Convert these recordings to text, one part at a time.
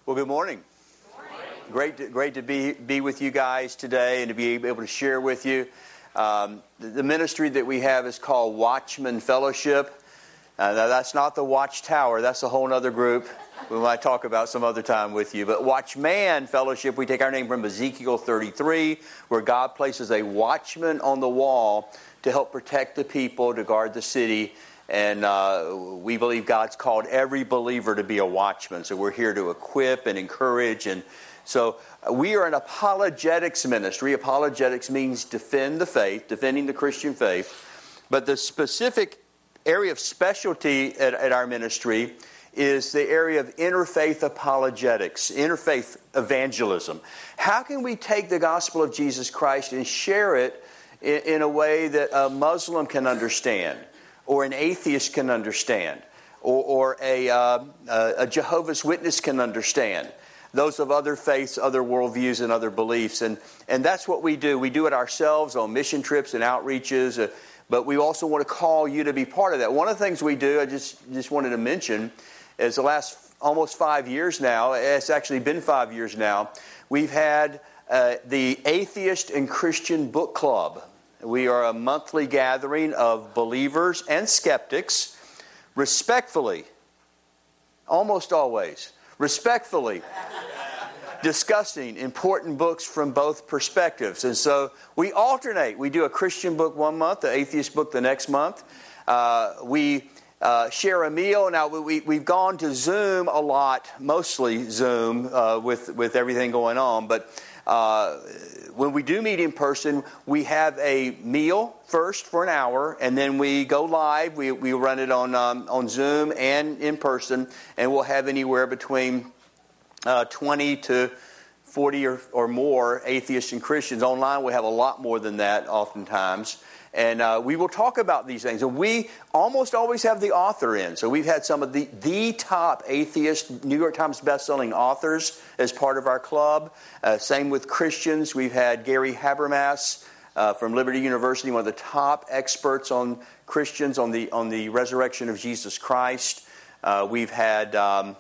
Well, good morning. Great to be with you guys today and to be able to share with you. The ministry that we have is called Watchman Fellowship. Now that's not the Watchtower. That's a whole other group we might talk about some other time with you. But Watchman Fellowship, we take our name from Ezekiel 33, where God places a watchman on the wall to help protect the people, to guard the city. And we believe God's called every believer to be a watchman. So we're here to equip and encourage. And so we are an apologetics ministry. Apologetics means defend the faith, defending the Christian faith. But the specific area of specialty at our ministry is the area of interfaith apologetics, interfaith evangelism. How can we take the gospel of Jesus Christ and share it in a way that a Muslim can understand, or an atheist can understand, or a Jehovah's Witness can understand, those of other faiths, other worldviews, and other beliefs. And that's what we do. We do it ourselves on mission trips and outreaches, but we also want to call you to be part of that. One of the things we do, I just wanted to mention, is the last almost 5 years now, it's actually been 5 years now, we've had the Atheist and Christian Book Club. We are a monthly gathering of believers and skeptics, respectfully, almost always, respectfully discussing important books from both perspectives. And so we alternate. We do a Christian book one month, the atheist book the next month. We share a meal. Now, we've gone to Zoom a lot, mostly Zoom with everything going on, but when we do meet in person, we have a meal first for an hour, and then we go live. We run it on Zoom and in person, and we'll have anywhere between 20 to 40 or more atheists and Christians. Online, we have a lot more than that oftentimes. And we will talk about these things. And we almost always have the author in. So we've had some of the top atheist New York Times bestselling authors as part of our club. Same with Christians. We've had Gary Habermas from Liberty University, one of the top experts on Christians, on the resurrection of Jesus Christ. We've had the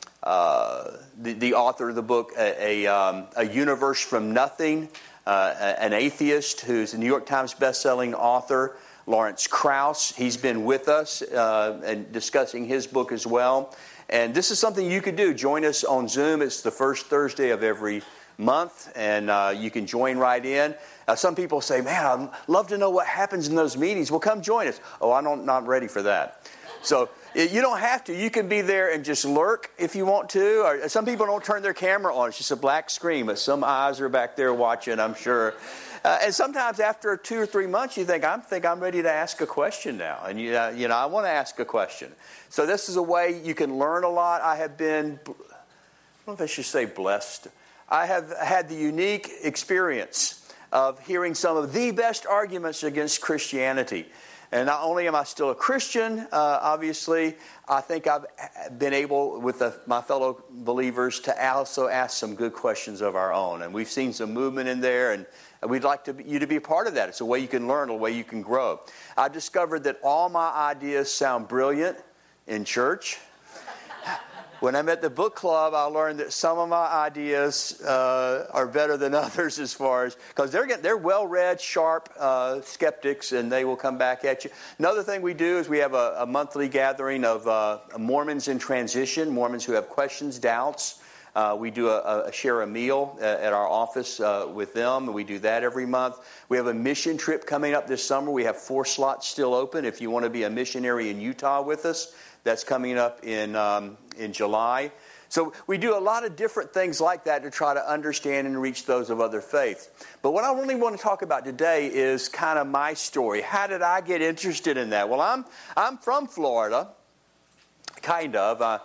author of the book, A Universe from Nothing, an atheist who's a New York Times bestselling author, Lawrence Krauss. He's been with us and discussing his book as well. And this is something you could do. Join us on Zoom. It's the first Thursday of every month, and you can join right in. Some people say, man, I'd love to know what happens in those meetings. Well, come join us. Oh, I'm not ready for that. So you don't have to. You can be there and just lurk if you want to. Or some people don't turn their camera on. It's just a black screen, but some eyes are back there watching, I'm sure. And sometimes after 2 or 3 months, you think I'm ready to ask a question now. And I want to ask a question. So this is a way you can learn a lot. I have been, I don't know if I should say blessed. I have had the unique experience of hearing some of the best arguments against Christianity. And not only am I still a Christian, obviously, I think I've been able, with my fellow believers, to also ask some good questions of our own. And we've seen some movement in there, and we'd like you to be a part of that. It's a way you can learn, a way you can grow. I discovered that all my ideas sound brilliant in church. When I'm at the book club, I learned that some of my ideas are better than others as far as, because they're well-read, sharp skeptics, and they will come back at you. Another thing we do is we have a monthly gathering of Mormons in transition, Mormons who have questions, doubts. We do share a meal at our office with them, and we do that every month. We have a mission trip coming up this summer. We have 4 slots still open if you want to be a missionary in Utah with us. That's coming up in July. So we do a lot of different things like that to try to understand and reach those of other faiths. But what I really want to talk about today is kind of my story. How did I get interested in that? Well, I'm from Florida, kind of.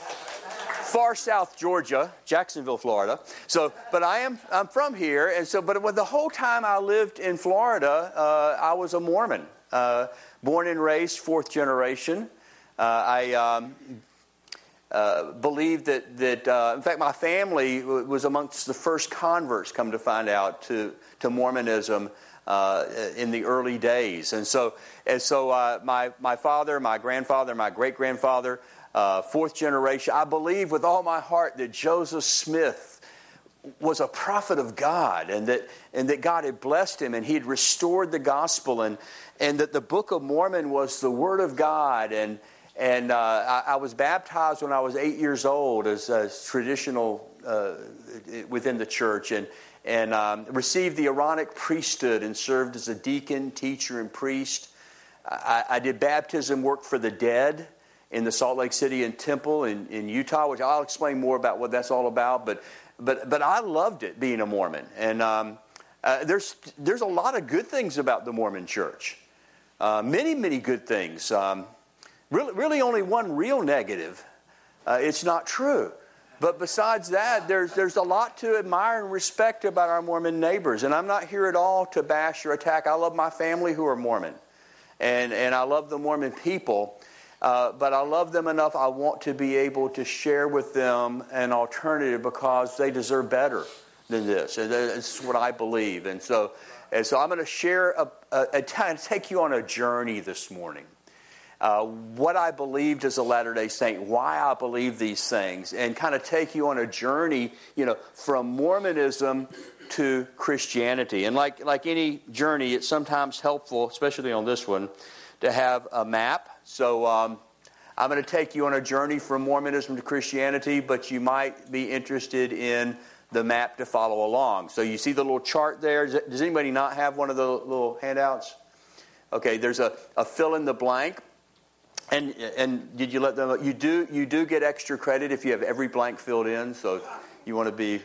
Far south Georgia, Jacksonville, Florida. But I'm from here, and but the whole time I lived in Florida, I was a Mormon, born and raised 4th generation. I believe that in fact, my family was amongst the first converts, come to find out, to Mormonism in the early days. And so my father, my grandfather, my great-grandfather fourth generation. I believe with all my heart that Joseph Smith was a prophet of God, and that God had blessed him, and he had restored the gospel, and that the Book of Mormon was the Word of God. And I was baptized when I was 8 years old as traditional within the church, and received the Aaronic priesthood and served as a deacon, teacher, and priest. I did baptism work for the dead in the Salt Lake City and Temple in Utah, which I'll explain more about what that's all about. But I loved it, being a Mormon. And there's a lot of good things about the Mormon church. Many good things. Really only one real negative. It's not true. But besides that, there's a lot to admire and respect about our Mormon neighbors. And I'm not here at all to bash or attack. I love my family who are Mormon. And I love the Mormon people. But I love them enough, I want to be able to share with them an alternative, because they deserve better than this. And that's what I believe. And so I'm going to share take you on a journey this morning. What I believed as a Latter-day Saint, why I believe these things, and kind of take you on a journey, from Mormonism to Christianity. And like any journey, it's sometimes helpful, especially on this one, to have a map. So I'm going to take you on a journey from Mormonism to Christianity, but you might be interested in the map to follow along. So you see the little chart there. Does anybody not have one of the little handouts? Okay, there's a fill in the blank. And did you let them know? You do get extra credit if you have every blank filled in. So you want to be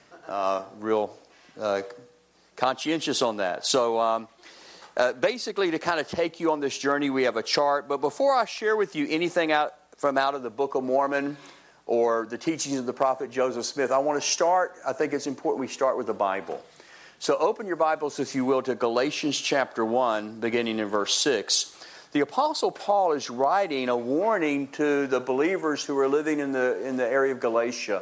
real conscientious on that. So basically, to kind of take you on this journey, we have a chart. But before I share with you anything out of the Book of Mormon or the teachings of the prophet Joseph Smith, I want to start, I think it's important we start with the Bible. So open your Bibles, if you will, to Galatians chapter 1, beginning in verse 6. The Apostle Paul is writing a warning to the believers who are living in the area of Galatia.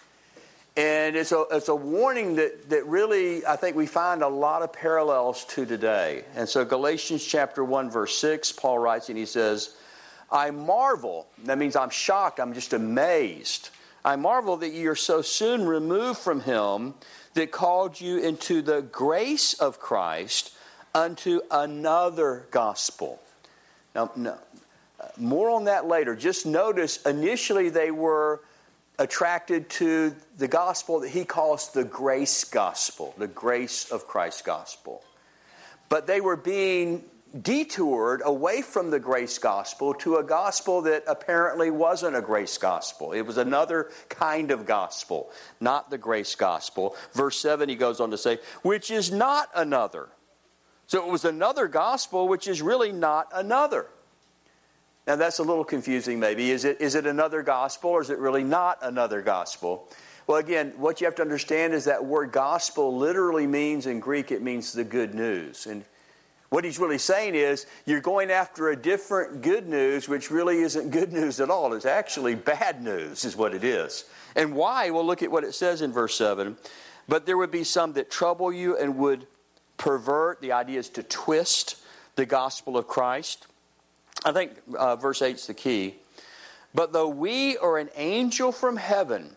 And it's a warning that really, I think we find a lot of parallels to today. And so Galatians chapter 1, verse 6, Paul writes, and he says, I marvel, that means I'm shocked, I'm just amazed. I marvel that ye are so soon removed from him that called you into the grace of Christ unto another gospel. Now, more on that later. Just notice, initially they were attracted to the gospel that he calls the grace gospel, the grace of Christ gospel. But they were being detoured away from the grace gospel to a gospel that apparently wasn't a grace gospel. It was another kind of gospel, not the grace gospel. Verse 7, he goes on to say, which is not another. So it was another gospel, which is really not another. Now that's a little confusing maybe. Is it another gospel, or is it really not another gospel? Well, again, what you have to understand is that word gospel literally means, in Greek, it means the good news. And what he's really saying is, you're going after a different good news, which really isn't good news at all. It's actually bad news is what it is. And why? Well, look at what it says in verse 7. But there would be some that trouble you and would pervert. The idea is to twist the gospel of Christ. I think verse 8 is the key. But though we or an angel from heaven,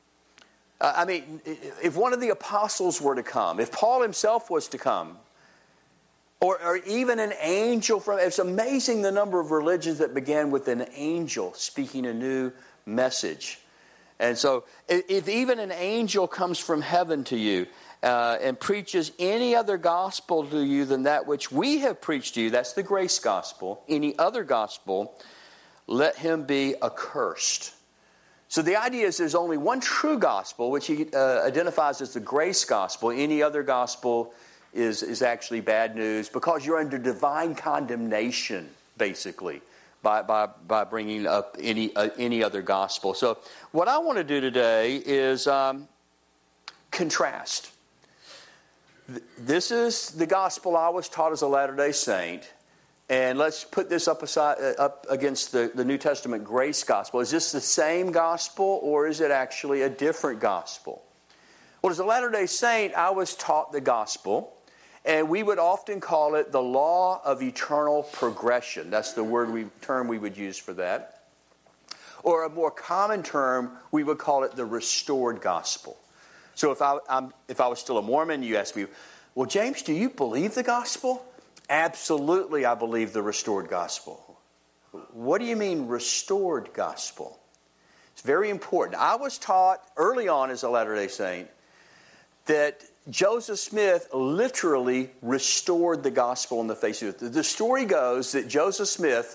if one of the apostles were to come, if Paul himself was to come, or even an angel from, it's amazing the number of religions that began with an angel speaking a new message. And so if even an angel comes from heaven to you and preaches any other gospel to you than that which we have preached to you, that's the grace gospel, any other gospel, let him be accursed. So the idea is there's only one true gospel, which he identifies as the grace gospel. Any other gospel is actually bad news, because you're under divine condemnation, basically, by bringing up any other gospel. So what I want to do today is contrast. This is the gospel I was taught as a Latter-day Saint, and let's put this up against the New Testament grace gospel. Is this the same gospel, or is it actually a different gospel? Well, as a Latter-day Saint, I was taught the gospel, and we would often call it the law of eternal progression. That's the term we would use for that. Or a more common term, we would call it the restored gospel. So if I was still a Mormon, you ask me, well, James, do you believe the gospel? Absolutely, I believe the restored gospel. What do you mean restored gospel? It's very important. I was taught early on as a Latter-day Saint that Joseph Smith literally restored the gospel on the face of it. The story goes that Joseph Smith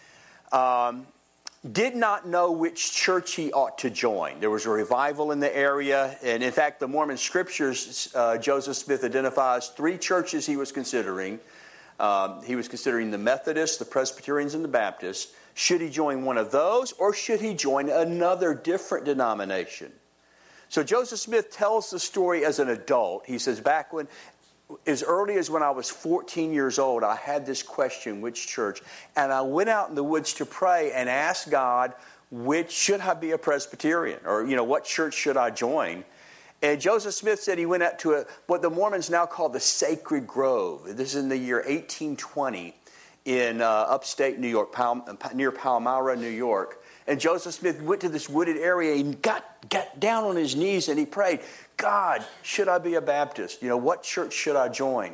did not know which church he ought to join. There was a revival in the area, and in fact, the Mormon scriptures, Joseph Smith identifies 3 churches he was considering. He was considering the Methodists, the Presbyterians, and the Baptists. Should he join one of those, or should he join another different denomination? So Joseph Smith tells the story as an adult. He says, back when, as early as when I was 14 years old, I had this question, which church? And I went out in the woods to pray and asked God, should I be a Presbyterian? Or, what church should I join? And Joseph Smith said he went out to what the Mormons now call the Sacred Grove. This is in the year 1820 in upstate New York, near Palmyra, New York. And Joseph Smith went to this wooded area and got down on his knees and he prayed, God, should I be a Baptist? What church should I join?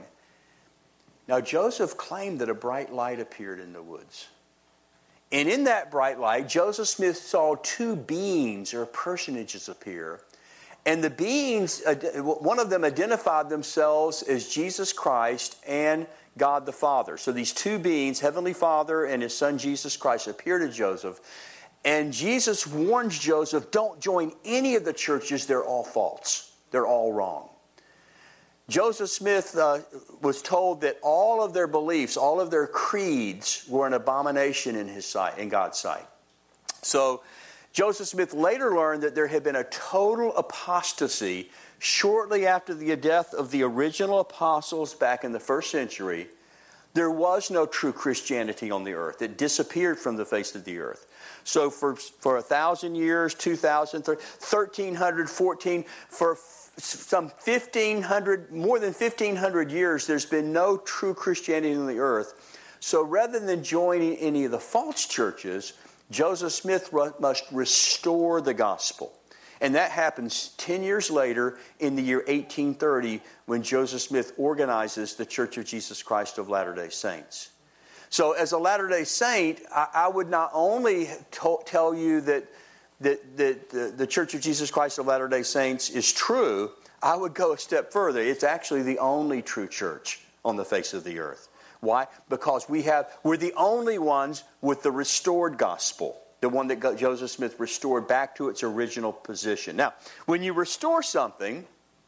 Now, Joseph claimed that a bright light appeared in the woods. And in that bright light, Joseph Smith saw 2 beings or personages appear. And the beings, one of them identified themselves as Jesus Christ and God the Father. So these 2 beings, Heavenly Father and His Son Jesus Christ, appear to Joseph. And Jesus warns Joseph, don't join any of the churches. They're all false. They're all wrong. Joseph Smith was told that all of their beliefs, all of their creeds were an abomination in his sight, in God's sight. So Joseph Smith later learned that there had been a total apostasy shortly after the death of the original apostles back in the 1st century. There was no true Christianity on the earth. It disappeared from the face of the earth. So for 1,000 years, 2,000, 1,300, 14, for some 1,500, more than 1,500 years, there's been no true Christianity on the earth. So rather than joining any of the false churches, Joseph Smith must restore the gospel. And that happens 10 years later in the year 1830 when Joseph Smith organizes the Church of Jesus Christ of Latter-day Saints. So as a Latter-day Saint, I would not only tell you that the Church of Jesus Christ of Latter-day Saints is true, I would go a step further. It's actually the only true church on the face of the earth. Why? Because we're the only ones with the restored gospel. The one that Joseph Smith restored back to its original position. Now, when you restore something,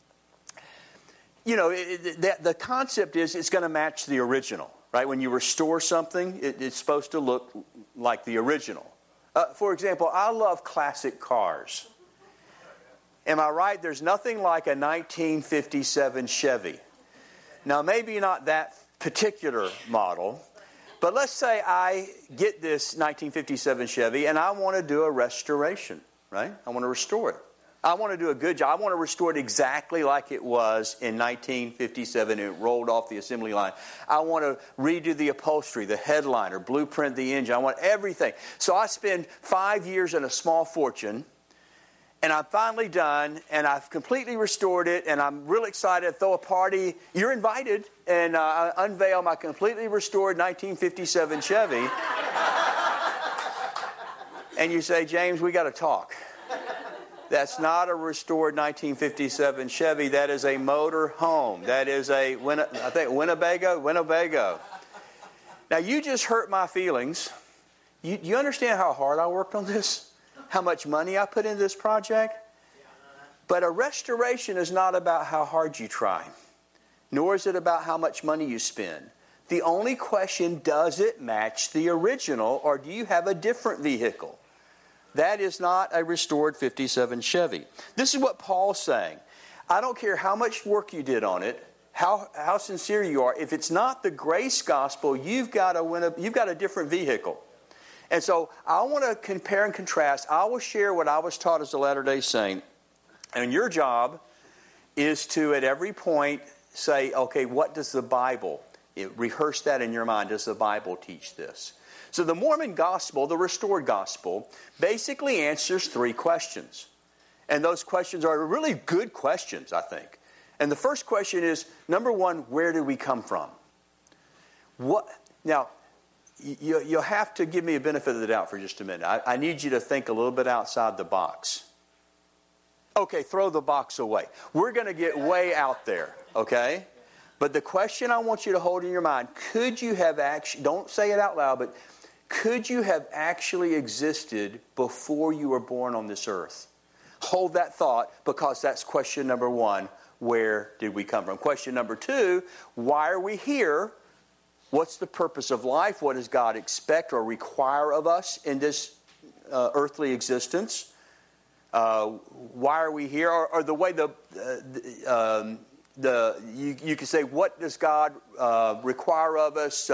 the concept is it's going to match the original, right? When you restore something, it's supposed to look like the original. For example, I love classic cars. Am I right? There's nothing like a 1957 Chevy. Now, maybe not that particular model, but let's say I get this 1957 Chevy and I want to do a restoration, right? I want to restore it. I want to do a good job. I want to restore it exactly like it was in 1957 and it rolled off the assembly line. I want to redo the upholstery, the headliner, blueprint the engine. I want everything. So I spend 5 years and a small fortune, and I'm finally done, and I've completely restored it, and I'm real excited to throw a party. You're invited, and I unveil my completely restored 1957 Chevy. And you say, James, we got to talk. That's not a restored 1957 Chevy. That is a motor home. That is a, Winnebago. Now, you just hurt my feelings. You understand how hard I worked on this? How much money I put into this project? But a restoration is not about how hard you try, nor is it about how much money you spend. The only question, does it match the original, or do you have a different vehicle? That is not a restored 57 Chevy. This is what Paul's saying. I don't care how much work you did on it, how sincere you are. If it's not the grace gospel, you've got a different vehicle. And so I want to compare and contrast. I will share what I was taught as a Latter-day Saint. And your job is to, at every point, say, okay, what does the Bible, rehearse that in your mind. Does the Bible teach this? So the Mormon gospel, the restored gospel, basically answers 3 questions. And those questions are really good questions, I think. And the first question is, number 1, where did we come from? Now, you'll have to give me a benefit of the doubt for just a minute. I need you to think a little bit outside the box. Okay, throw the box away. We're going to get way out there, okay? But the question I want you to hold in your mind, could you have actually, don't say it out loud, but could you have actually existed before you were born on this earth? Hold that thought, because that's question number 1. Where did we come from? Question number 2, why are we here? What's the purpose of life? What does God expect or require of us in this earthly existence? Why are we here? Or the way you could say, what does God require of us?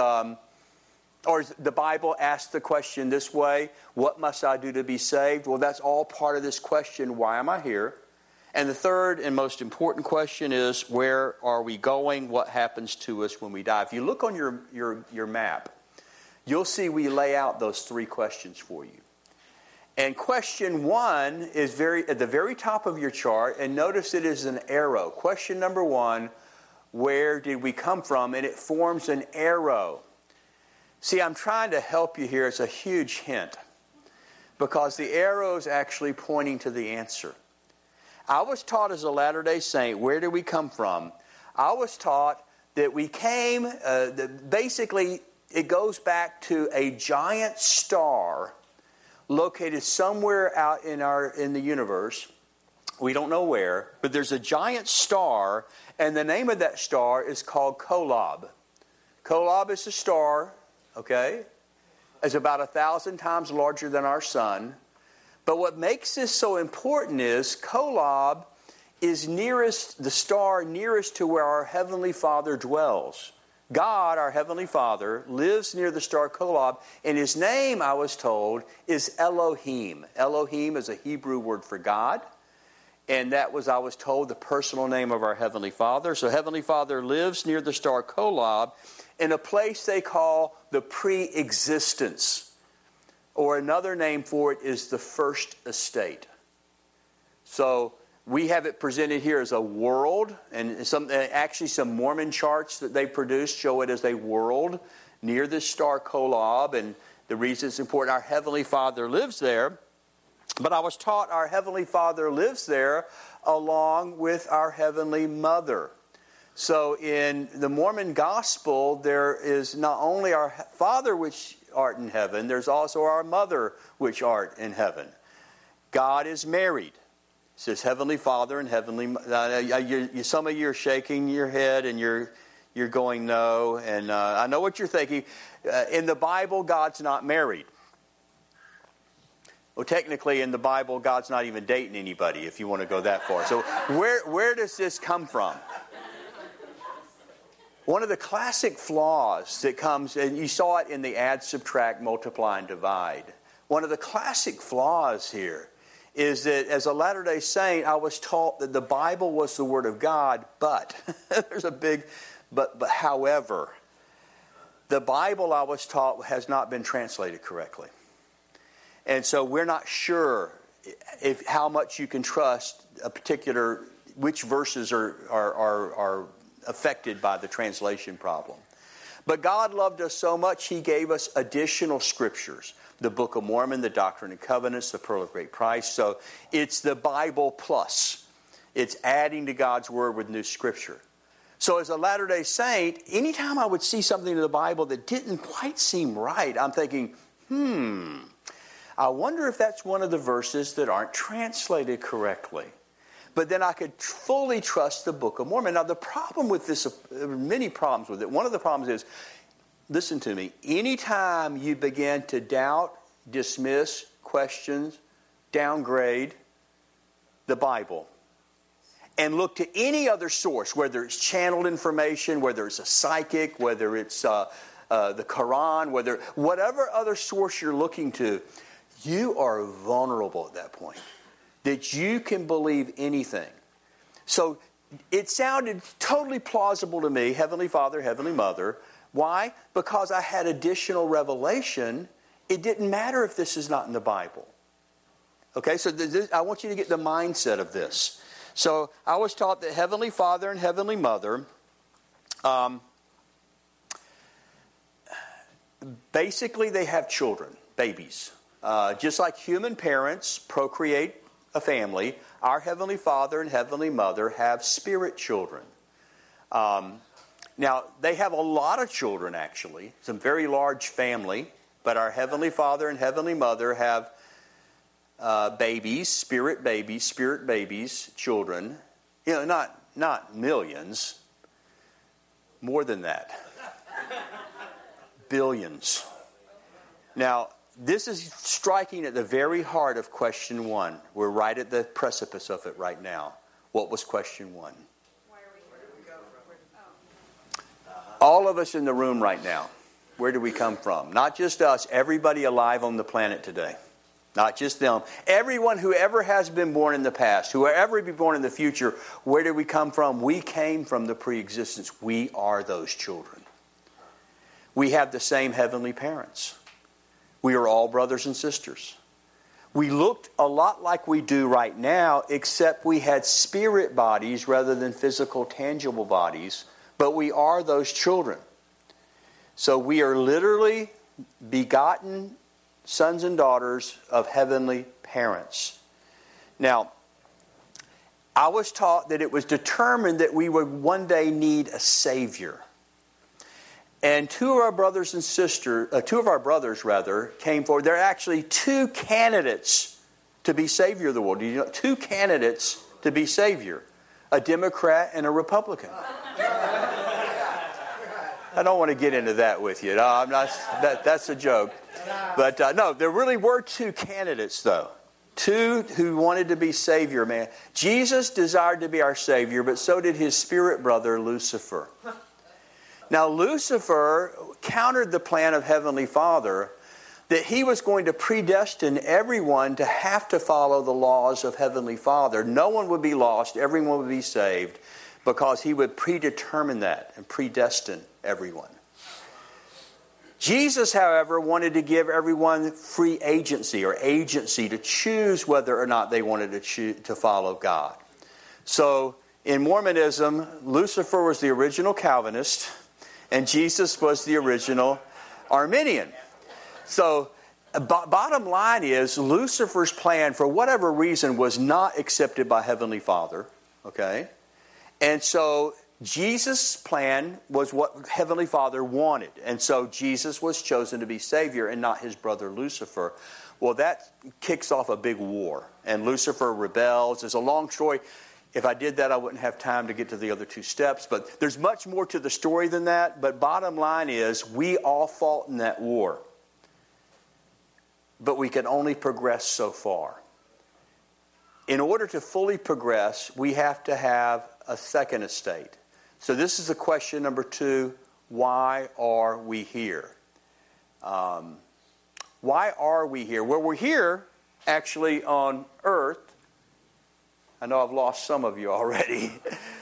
Or the Bible asks the question this way, what must I do to be saved? Well, that's all part of this question, why am I here? And the third and most important question is, where are we going? What happens to us when we die? If you look on your map, you'll see we lay out those 3 questions for you. And question 1 is at the very top of your chart, and notice it is an arrow. Question number 1, where did we come from? And it forms an arrow. See, I'm trying to help you here. It's a huge hint, because the arrow is actually pointing to the answer. I was taught as a Latter-day Saint, where did we come from? I was taught that we came, basically it goes back to a giant star located somewhere out in the universe. We don't know where, but there's a giant star, and the name of that star is called Kolob. Kolob is a star, okay? It's about 1,000 times larger than our sun. But what makes this so important is Kolob is the star nearest to where our Heavenly Father dwells. God, our Heavenly Father, lives near the star Kolob, and His name, I was told, is Elohim. Elohim is a Hebrew word for God, and that was, I was told, the personal name of our Heavenly Father. So Heavenly Father lives near the star Kolob in a place they call the pre-existence. Or another name for it is the first estate. So we have it presented here as a world, and some Mormon charts that they produced show it as a world near this star Kolob, and the reason it's important, our Heavenly Father lives there. But I was taught our Heavenly Father lives there along with our Heavenly Mother. So in the Mormon Gospel, there is not only our Father which art in heaven, there's also our Mother which art in heaven. God is married. It says Heavenly Father and Heavenly. Some of you are shaking your head and you're going no, and I know what you're thinking. In the Bible, God's not married. Well, technically, in the Bible, God's not even dating anybody, if you want to go that far. So where does this come from? One of the classic flaws that comes, and you saw it in the add, subtract, multiply, and divide. One of the classic flaws here is that as a Latter-day Saint, I was taught that the Bible was the Word of God, but, there's a big but however, the Bible, I was taught, has not been translated correctly. And so we're not sure how much you can trust which verses are affected by the translation problem. But God loved us so much, He gave us additional scriptures. The Book of Mormon, the Doctrine and Covenants, the Pearl of Great Price. So it's the Bible plus. It's adding to God's Word with new scripture. So as a Latter-day Saint, anytime I would see something in the Bible that didn't quite seem right, I'm thinking, I wonder if that's one of the verses that aren't translated correctly. But then I could fully trust the Book of Mormon. Now, the problem with this, there are many problems with it. One of the problems is, listen to me, anytime you begin to doubt, dismiss, question, downgrade the Bible, and look to any other source, whether it's channeled information, whether it's a psychic, whether it's the Quran, whatever other source you're looking to, you are vulnerable at that point. That you can believe anything. So it sounded totally plausible to me, Heavenly Father, Heavenly Mother, Why? Because I had additional revelation. It didn't matter if this is not in the Bible. Okay, so I want you to get the mindset of this. So I was taught that Heavenly Father and Heavenly Mother, basically they have children, babies. Just like human parents procreate a family, our Heavenly Father and Heavenly Mother have spirit children. Now, they have a lot of children, actually. It's a very large family. But our Heavenly Father and Heavenly Mother have babies, spirit babies, children. You know, not millions. More than that. Billions. Now, this is striking at the very heart of question 1. We're right at the precipice of it right now. What was question 1? All of us in the room right now, where do we come from? Not just us, everybody alive on the planet today. Not just them. Everyone who ever has been born in the past, who will ever be born in the future, where do we come from? We came from the pre-existence. We are those children. We have the same heavenly parents. We are all brothers and sisters. We looked a lot like we do right now, except we had spirit bodies rather than physical, tangible bodies. But we are those children. So we are literally begotten sons and daughters of heavenly parents. Now, I was taught that it was determined that we would one day need a Savior. And two of our brothers came forward. There are actually 2 candidates to be Savior of the world. Do you know? 2 candidates to be Savior. A Democrat and a Republican. I don't want to get into that with you. No, I'm not. That's a joke. But no, there really were 2 candidates, though. 2 who wanted to be Savior, man. Jesus desired to be our Savior, but so did his spirit brother, Lucifer. Now, Lucifer countered the plan of Heavenly Father that he was going to predestine everyone to have to follow the laws of Heavenly Father. No one would be lost. Everyone would be saved because he would predetermine that and predestine everyone. Jesus, however, wanted to give everyone free agency or agency to choose whether or not they wanted to follow God. So, in Mormonism, Lucifer was the original Calvinist and Jesus was the original Arminian. So, bottom line is, Lucifer's plan, for whatever reason, was not accepted by Heavenly Father. Okay? And so, Jesus' plan was what Heavenly Father wanted. And so, Jesus was chosen to be Savior and not his brother Lucifer. Well, that kicks off a big war. And Lucifer rebels. It's a long story. If I did that, I wouldn't have time to get to the other 2 steps. But there's much more to the story than that. But bottom line is, we all fought in that war. But we can only progress so far. In order to fully progress, we have to have a second estate. So this is the question number 2. Why are we here? Why are we here? Well, we're here actually on earth. I know I've lost some of you already.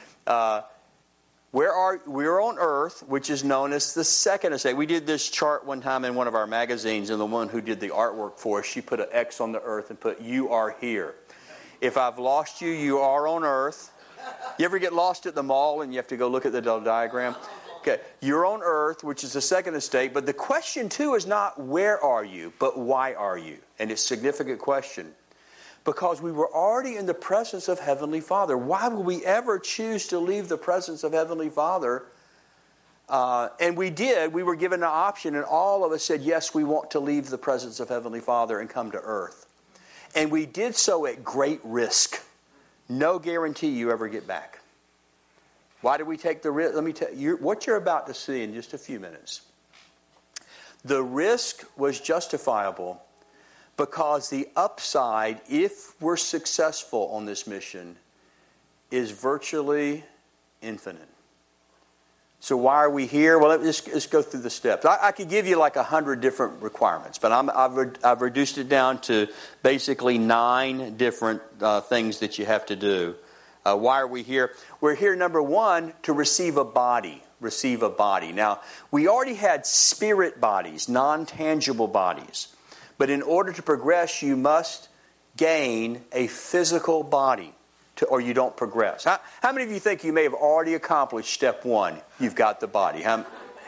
We're on earth, which is known as the second estate. We did this chart one time in one of our magazines, and the one who did the artwork for us, she put an X on the earth and put, "You are here." If I've lost you, you are on earth. You ever get lost at the mall and you have to go look at the diagram? Okay, you're on earth, which is the second estate. But the question, too, is not where are you, but why are you? And it's a significant question. Because we were already in the presence of Heavenly Father. Why would we ever choose to leave the presence of Heavenly Father? And we did. We were given an option, and all of us said, yes, we want to leave the presence of Heavenly Father and come to earth. And we did so at great risk. No guarantee you ever get back. Why did we take the risk? Let me tell you what you're about to see in just a few minutes. The risk was justifiable because the upside, if we're successful on this mission, is virtually infinite. So why are we here? Well, let's go through the steps. I could give you like 100 different requirements, but I've reduced it down to basically 9 different things that you have to do. Why are we here? We're here, number 1, to receive a body. receive a body. Now, we already had spirit bodies, non-tangible bodies. But in order to progress, you must gain a physical body, or you don't progress. How many of you think you may have already accomplished step one? You've got the body. Well,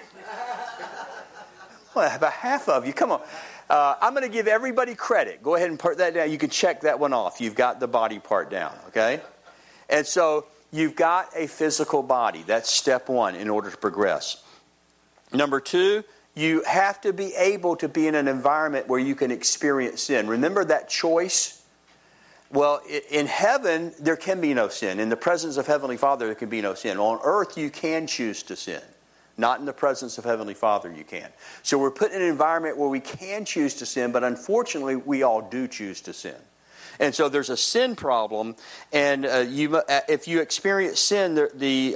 about half of you. Come on. I'm going to give everybody credit. Go ahead and put that down. You can check that one off. You've got the body part down, okay? And so you've got a physical body. That's step one in order to progress. Number two, you have to be able to be in an environment where you can experience sin. Remember that choice? Well, in heaven, there can be no sin. In the presence of Heavenly Father, there can be no sin. On earth, you can choose to sin. Not in the presence of Heavenly Father, you can. So we're put in an environment where we can choose to sin, but unfortunately, we all do choose to sin. And so there's a sin problem, and if you experience sin, the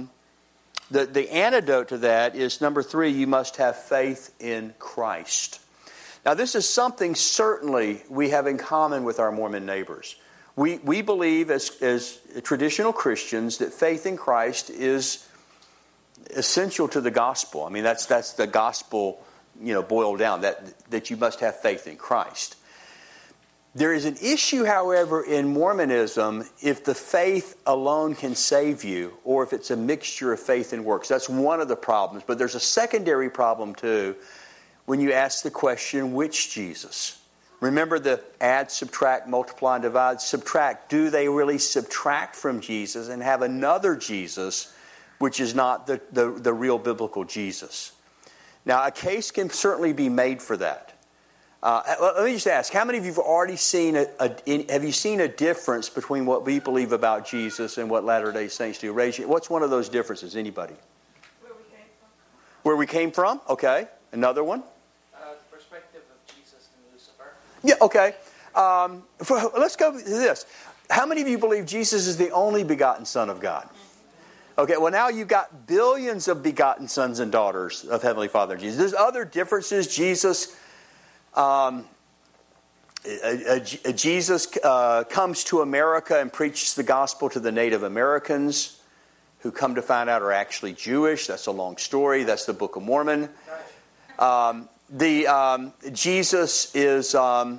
antidote to that is, number three, you must have faith in Christ. Now, this is something certainly we have in common with our Mormon neighbors. We believe as traditional Christians that faith in Christ is essential to the gospel. I mean, that's the gospel, boiled down, that you must have faith in Christ. There is an issue, however, in Mormonism if the faith alone can save you, or if it's a mixture of faith and works. That's one of the problems. But there's a secondary problem, too, when you ask the question, which Jesus? Remember the add, subtract, multiply, and divide? Subtract. Do they really subtract from Jesus and have another Jesus, which is not the real biblical Jesus? Now, a case can certainly be made for that. Let me just ask, how many of you have already seen have you seen a difference between what we believe about Jesus and what Latter-day Saints do? What's one of those differences? Anybody? Where we came from. Where we came from? Okay. Another one? The perspective of Jesus and Lucifer. Yeah, okay. Let's go to this. How many of you believe Jesus is the only begotten Son of God? Okay, well now you've got billions of begotten sons and daughters of Heavenly Father and Jesus. There's other differences. Jesus comes to America and preaches the gospel to the Native Americans, who come to find out are actually Jewish. That's a long story. That's the Book of Mormon. Jesus is...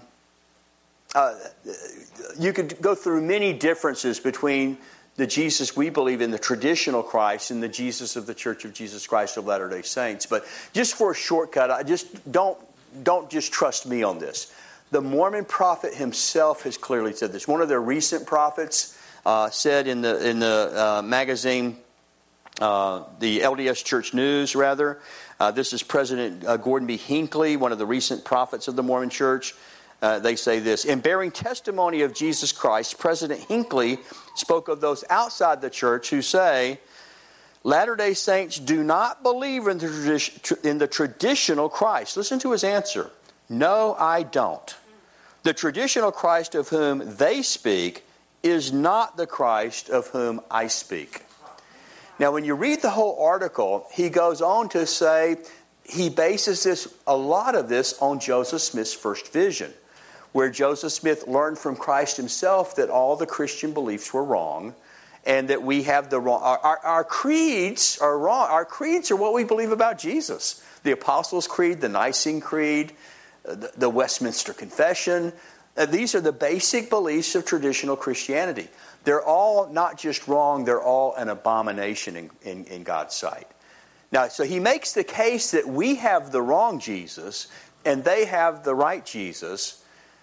you could go through many differences between the Jesus we believe in, the traditional Christ, and the Jesus of the Church of Jesus Christ of Latter-day Saints. But just for a shortcut, I just don't just trust me on this. The Mormon prophet himself has clearly said this. One of their recent prophets said in the magazine, the LDS Church News, rather. This is President Gordon B. Hinckley, one of the recent prophets of the Mormon Church. They say this: in bearing testimony of Jesus Christ, President Hinckley spoke of those outside the church who say, Latter-day Saints do not believe in the traditional Christ. Listen to his answer. No, I don't. The traditional Christ of whom they speak is not the Christ of whom I speak. Now, when you read the whole article, he goes on to say he bases a lot of this on Joseph Smith's first vision, where Joseph Smith learned from Christ himself that all the Christian beliefs were wrong, and that we have the wrong... Our creeds are wrong. Our creeds are what we believe about Jesus. The Apostles' Creed, the Nicene Creed, the Westminster Confession. These are the basic beliefs of traditional Christianity. They're all not just wrong, they're all an abomination in God's sight. Now, so he makes the case that we have the wrong Jesus, and they have the right Jesus.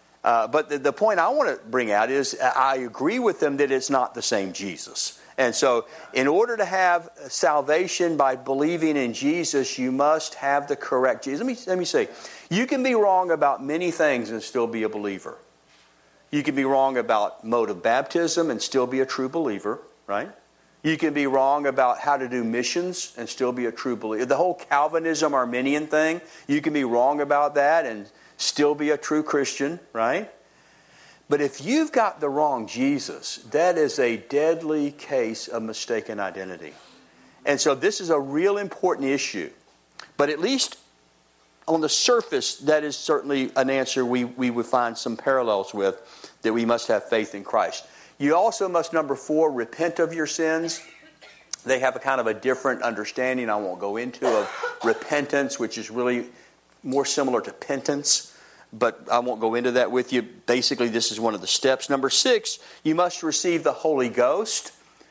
But the point I want to bring out is I agree with them that it's not the same Jesus. And so in order to have salvation by believing in Jesus, you must have the correct Jesus. Let me say, you can be wrong about many things and still be a believer. You can be wrong about mode of baptism and still be a true believer, right? You can be wrong about how to do missions and still be a true believer. The whole Calvinism, Arminian thing, you can be wrong about that and still be a true Christian, right? But if you've got the wrong Jesus, that is a deadly case of mistaken identity. And so this is a real important issue. But at least on the surface, that is certainly an answer we would find some parallels with, that we must have faith in Christ. You also must, number 4, repent of your sins. They have a kind of a different understanding I won't go into of repentance, which is really more similar to penance, but I won't go into that with you. Basically, this is one of the steps. Number 6, you must receive the Holy Ghost.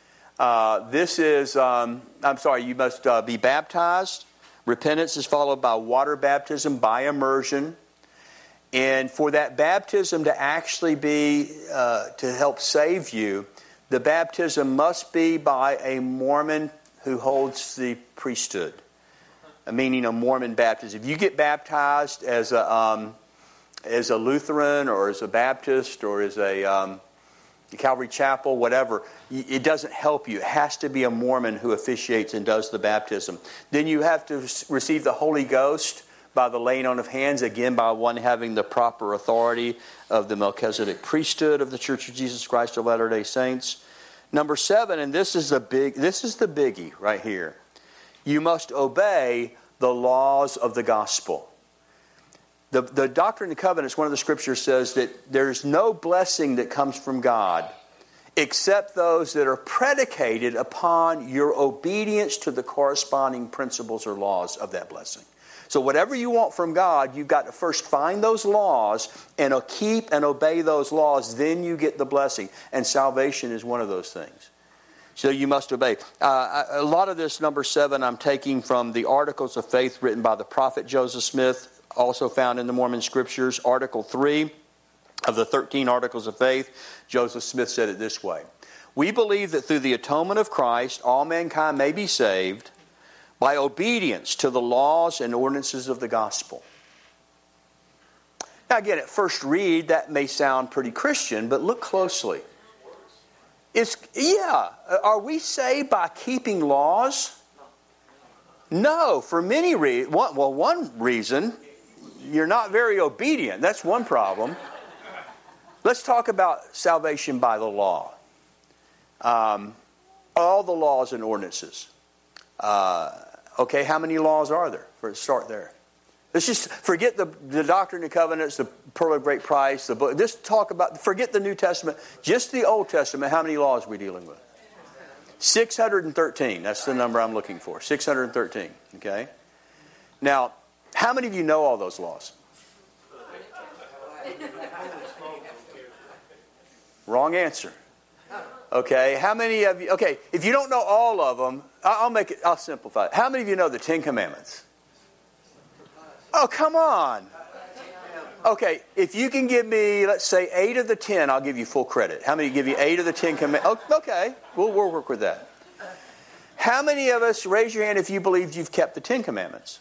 You must be baptized. Repentance is followed by water baptism by immersion. And for that baptism to actually be, to help save you, the baptism must be by a Mormon who holds the priesthood, meaning a Mormon baptism. If you get baptized as a Lutheran or as a Baptist or as a Calvary Chapel, whatever, it doesn't help you. It has to be a Mormon who officiates and does the baptism. Then you have to receive the Holy Ghost by the laying on of hands, again by one having the proper authority of the Melchizedek priesthood of the Church of Jesus Christ of Latter-day Saints. Number 7, and this is the biggie right here. You must obey the laws of the gospel. The Doctrine and Covenants, one of the scriptures says that there's no blessing that comes from God except those that are predicated upon your obedience to the corresponding principles or laws of that blessing. So whatever you want from God, you've got to first find those laws and keep and obey those laws. Then you get the blessing. And salvation is one of those things. So you must obey. A lot of this, number 7, I'm taking from the Articles of Faith written by the prophet Joseph Smith, also found in the Mormon Scriptures. Article 3 of the 13 Articles of Faith, Joseph Smith said it this way. We believe that through the atonement of Christ, all mankind may be saved by obedience to the laws and ordinances of the gospel. Now again, at first read, that may sound pretty Christian, but look closely. Are we saved by keeping laws? No, for many reasons. One reason, you're not very obedient. That's one problem. Let's talk about salvation by the law. All the laws and ordinances. Okay, how many laws are there? Start there. Let's just forget the Doctrine and Covenants, the Pearl of Great Price, the book. Just forget the New Testament, just the Old Testament. How many laws are we dealing with? 613. That's the number I'm looking for. 613. Okay. Now, how many of you know all those laws? Wrong answer. Okay, how many of you... Okay, if you don't know all of them, I'll simplify it. How many of you know the 10 Commandments? Oh, come on. Okay, if you can give me, let's say, 8 of the 10, I'll give you full credit. How many give you 8 of the 10 Commandments? Oh, okay, we'll work with that. How many of us, raise your hand if you believe you've kept the 10 Commandments?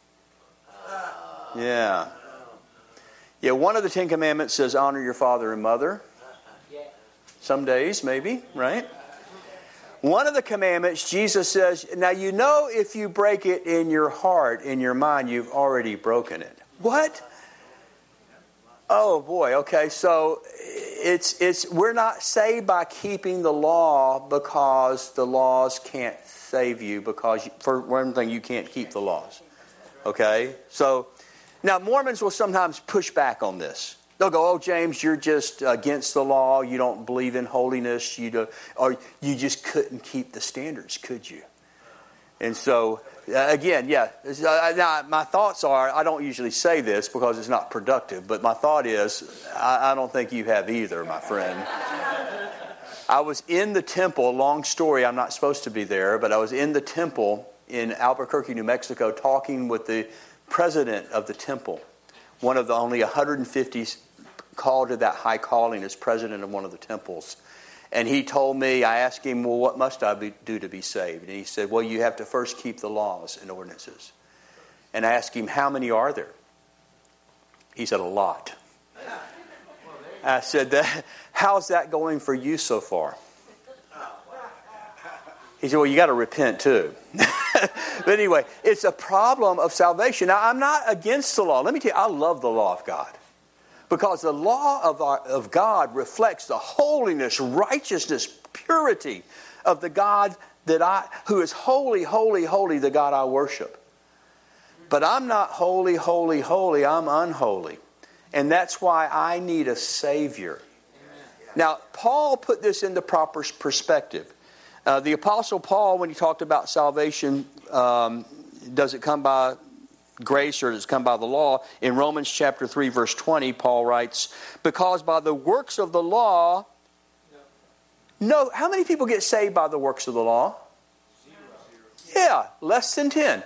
Yeah. Yeah, one of the 10 Commandments says, honor your father and mother. Some days, maybe, right? One of the commandments, Jesus says, now you know if you break it in your heart, in your mind, you've already broken it. What? Oh boy, okay, so we're not saved by keeping the law because the laws can't save you, because for one thing you can't keep the laws. Okay? So now Mormons will sometimes push back on this. They'll go, oh, James, you're just against the law. You don't believe in holiness. Or you just couldn't keep the standards, could you? And so, again, yeah. Now, my thoughts are, I don't usually say this because it's not productive, but my thought is, I don't think you have either, my friend. I was in the temple, long story, I'm not supposed to be there, but I was in the temple in Albuquerque, New Mexico, talking with the president of the temple, one of the only 150 called to that high calling as president of one of the temples. And he told me, I asked him, well, what must I do to be saved? And he said, well, you have to first keep the laws and ordinances. And I asked him, how many are there? He said, a lot. I said, how's that going for you so far? He said, well, you got to repent too. But anyway, it's a problem of salvation. Now, I'm not against the law. Let me tell you, I love the law of God. Because the law of God reflects the holiness, righteousness, purity of the God who is holy, holy, holy, the God I worship. But I'm not holy, holy, holy. I'm unholy. And that's why I need a Savior. Now, Paul put this into proper perspective. The Apostle Paul, when he talked about salvation, does it come by grace or does it come by the law? In Romans chapter 3, verse 20, Paul writes, because by the works of the law... No, how many people get saved by the works of the law? 0. Yeah, less than 10.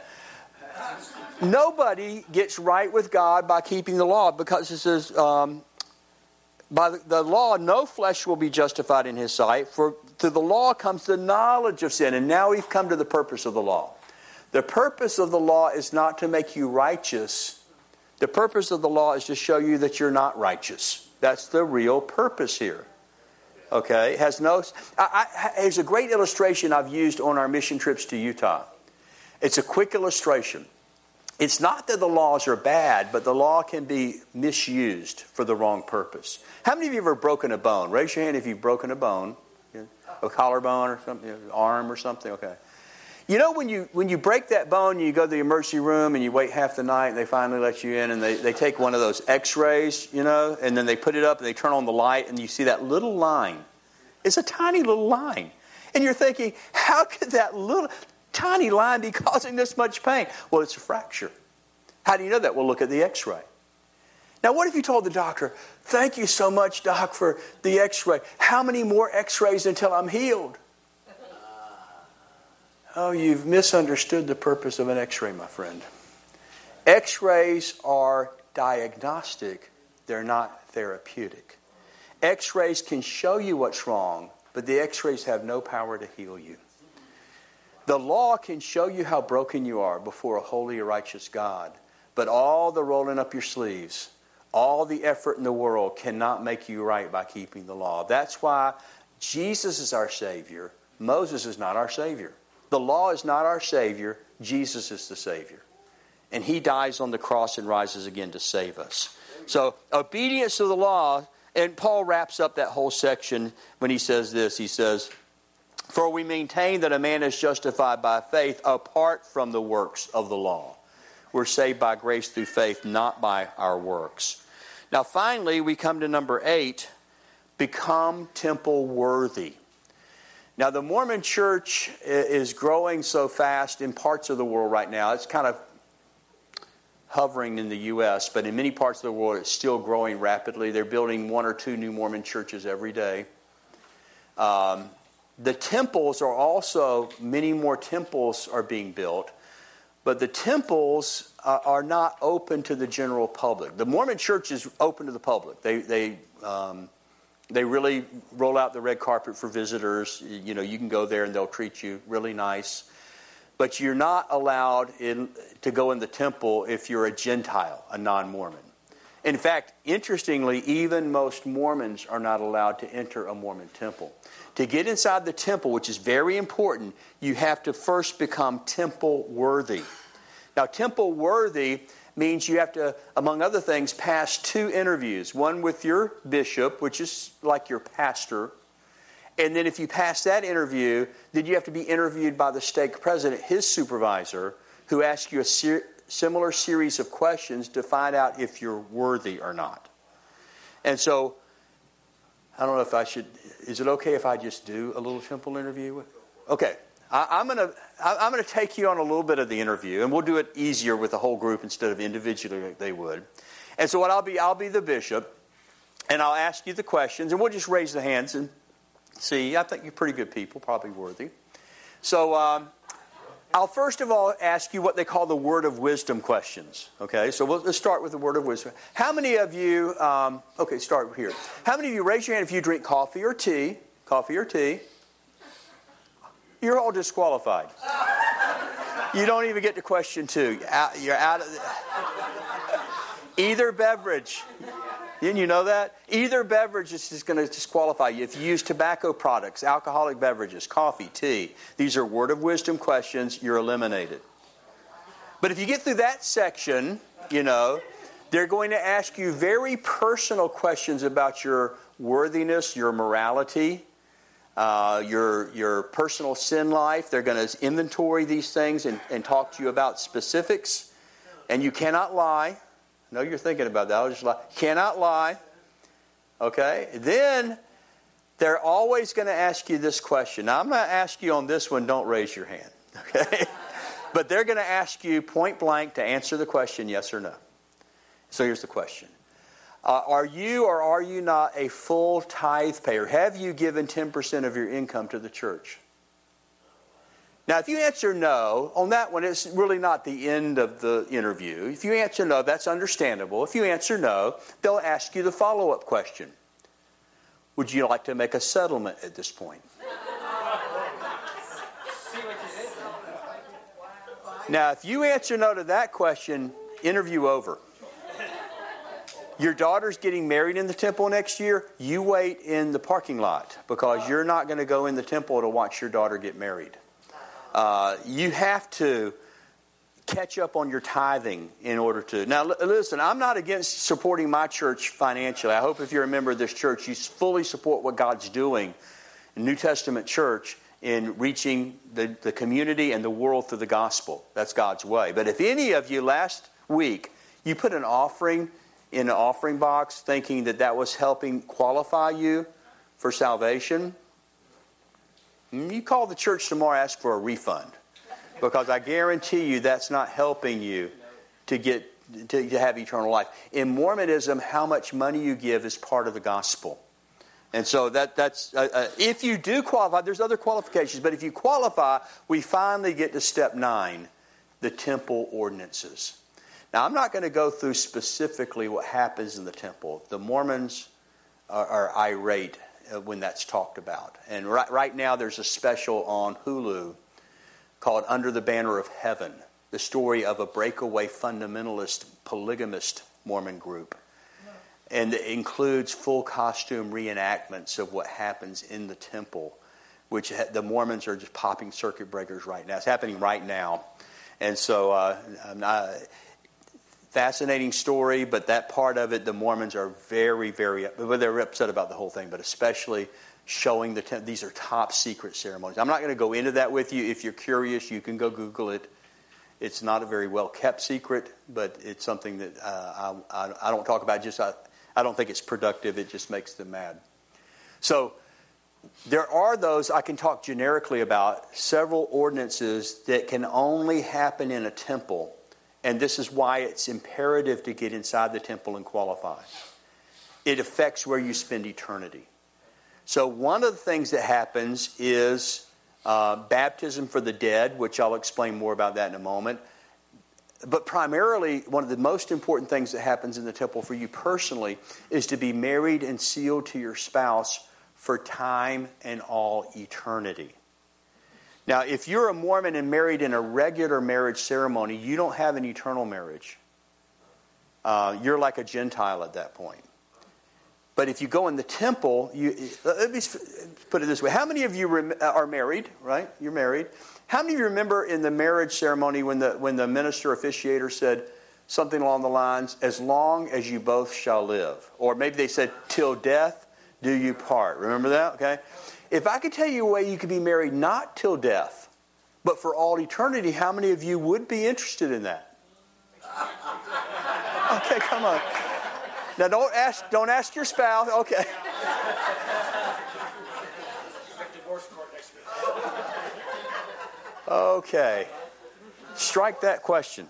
Nobody gets right with God by keeping the law, because it says, by the law, no flesh will be justified in his sight, for to the law comes the knowledge of sin. And now we've come to the purpose of the law. The purpose of the law is not to make you righteous. The purpose of the law is to show you that you're not righteous. That's the real purpose here. Okay? It has no... There's a great illustration I've used on our mission trips to Utah. It's a quick illustration. It's not that the laws are bad, but the law can be misused for the wrong purpose. How many of you have ever broken a bone? Raise your hand if you've broken a bone. A collarbone or something, arm or something. Okay. You know when you break that bone, you go to the emergency room and you wait half the night and they finally let you in and they take one of those x-rays, and then they put it up and they turn on the light and you see that little line. It's a tiny little line. And you're thinking, how could that little tiny line be causing this much pain? Well, it's a fracture. How do you know that? Well, look at the x-ray. Now, what if you told the doctor, thank you so much, doc, for the x-ray. How many more x-rays until I'm healed? Oh, you've misunderstood the purpose of an x-ray, my friend. X-rays are diagnostic. They're not therapeutic. X-rays can show you what's wrong, but the x-rays have no power to heal you. The law can show you how broken you are before a holy, righteous God, but all the rolling up your sleeves, all the effort in the world cannot make you right by keeping the law. That's why Jesus is our Savior. Moses is not our Savior. The law is not our Savior. Jesus is the Savior. And He dies on the cross and rises again to save us. So, obedience to the law, and Paul wraps up that whole section when he says this. He says, for we maintain that a man is justified by faith apart from the works of the law. We're saved by grace through faith, not by our works. Now, finally, we come to number 8, become temple worthy. Now, the Mormon church is growing so fast in parts of the world right now. It's kind of hovering in the U.S., but in many parts of the world, it's still growing rapidly. They're building 1 or 2 new Mormon churches every day. The temples are also, many more temples are being built, but the temples are not open to the general public. The Mormon church is open to the public. They really roll out the red carpet for visitors. You can go there and they'll treat you really nice. But you're not allowed to go in the temple if you're a Gentile, a non-Mormon. In fact, interestingly, even most Mormons are not allowed to enter a Mormon temple. To get inside the temple, which is very important, you have to first become temple worthy. Now, temple worthy means you have to, among other things, pass 2 interviews. One with your bishop, which is like your pastor. And then if you pass that interview, then you have to be interviewed by the stake president, his supervisor, who asks you a similar series of questions to find out if you're worthy or not. And so, I don't know if I should... Is it okay if I just do a little temple interview? Okay. I'm going to take you on a little bit of the interview, and we'll do it easier with the whole group instead of individually like they would. And so what I'll be the bishop, and I'll ask you the questions, and we'll just raise the hands and see. I think you're pretty good people, probably worthy. So I'll first of all ask you what they call the word of wisdom questions. Okay, so let's start with the word of wisdom. How many of you, start here. How many of you, raise your hand if you drink coffee or tea? Coffee or tea? You're all disqualified. You don't even get to question 2. You're out of either beverage. Didn't you know that? Either beverage is just going to disqualify you. If you use tobacco products, alcoholic beverages, coffee, tea, these are word of wisdom questions, you're eliminated. But if you get through that section, they're going to ask you very personal questions about your worthiness, your morality, your personal sin life. They're going to inventory these things and talk to you about specifics. And you cannot lie. I know you're thinking about that. I'll just lie. Cannot lie. Okay? Then they're always going to ask you this question. Now, I'm going to ask you on this one, don't raise your hand, okay? But they're going to ask you point blank to answer the question, yes or no. So here's the question. Are you or are you not a full tithe payer? Have you given 10% of your income to the church? Now, if you answer no, on that one, it's really not the end of the interview. If you answer no, that's understandable. If you answer no, they'll ask you the follow-up question. Would you like to make a settlement at this point? Now, if you answer no to that question, interview over. Your daughter's getting married in the temple next year, you wait in the parking lot because you're not going to go in the temple to watch your daughter get married. You have to catch up on your tithing in order to... Now, listen, I'm not against supporting my church financially. I hope if you're a member of this church, you fully support what God's doing in New Testament church in reaching the community and the world through the gospel. That's God's way. But if any of you last week, you put an offering in an offering box thinking that was helping qualify you for salvation, you call the church tomorrow and ask for a refund. Because I guarantee you that's not helping you to have eternal life. In Mormonism, how much money you give is part of the gospel. And so that's if you do qualify, there's other qualifications, but if you qualify, we finally get to step 9, the temple ordinances. Now, I'm not going to go through specifically what happens in the temple. The Mormons are irate when that's talked about. And right now there's a special on Hulu called Under the Banner of Heaven, the story of a breakaway fundamentalist, polygamist Mormon group. And it includes full costume reenactments of what happens in the temple, which the Mormons are just popping circuit breakers right now. It's happening right now. And so, fascinating story, but that part of it, the Mormons are very, very, they're upset about the whole thing, but especially showing these are top secret ceremonies. I'm not going to go into that with you. If you're curious, you can go Google it. It's not a very well kept secret, but it's something that I don't talk about. I don't think it's productive. It just makes them mad. So there are those I can talk generically about, several ordinances that can only happen in a temple. And this is why it's imperative to get inside the temple and qualify. It affects where you spend eternity. So one of the things that happens is baptism for the dead, which I'll explain more about that in a moment. But primarily, one of the most important things that happens in the temple for you personally is to be married and sealed to your spouse for time and all eternity. Now, if you're a Mormon and married in a regular marriage ceremony, you don't have an eternal marriage. You're like a Gentile at that point. But if you go in the temple, let me put it this way. How many of you are married, right? You're married. How many of you remember in the marriage ceremony when the minister officiator said something along the lines, as long as you both shall live? Or maybe they said, till death do you part. Remember that? Okay. If I could tell you a way you could be married not till death, but for all eternity, how many of you would be interested in that? Okay, come on. Now don't ask your spouse. Okay. Okay. Strike that question.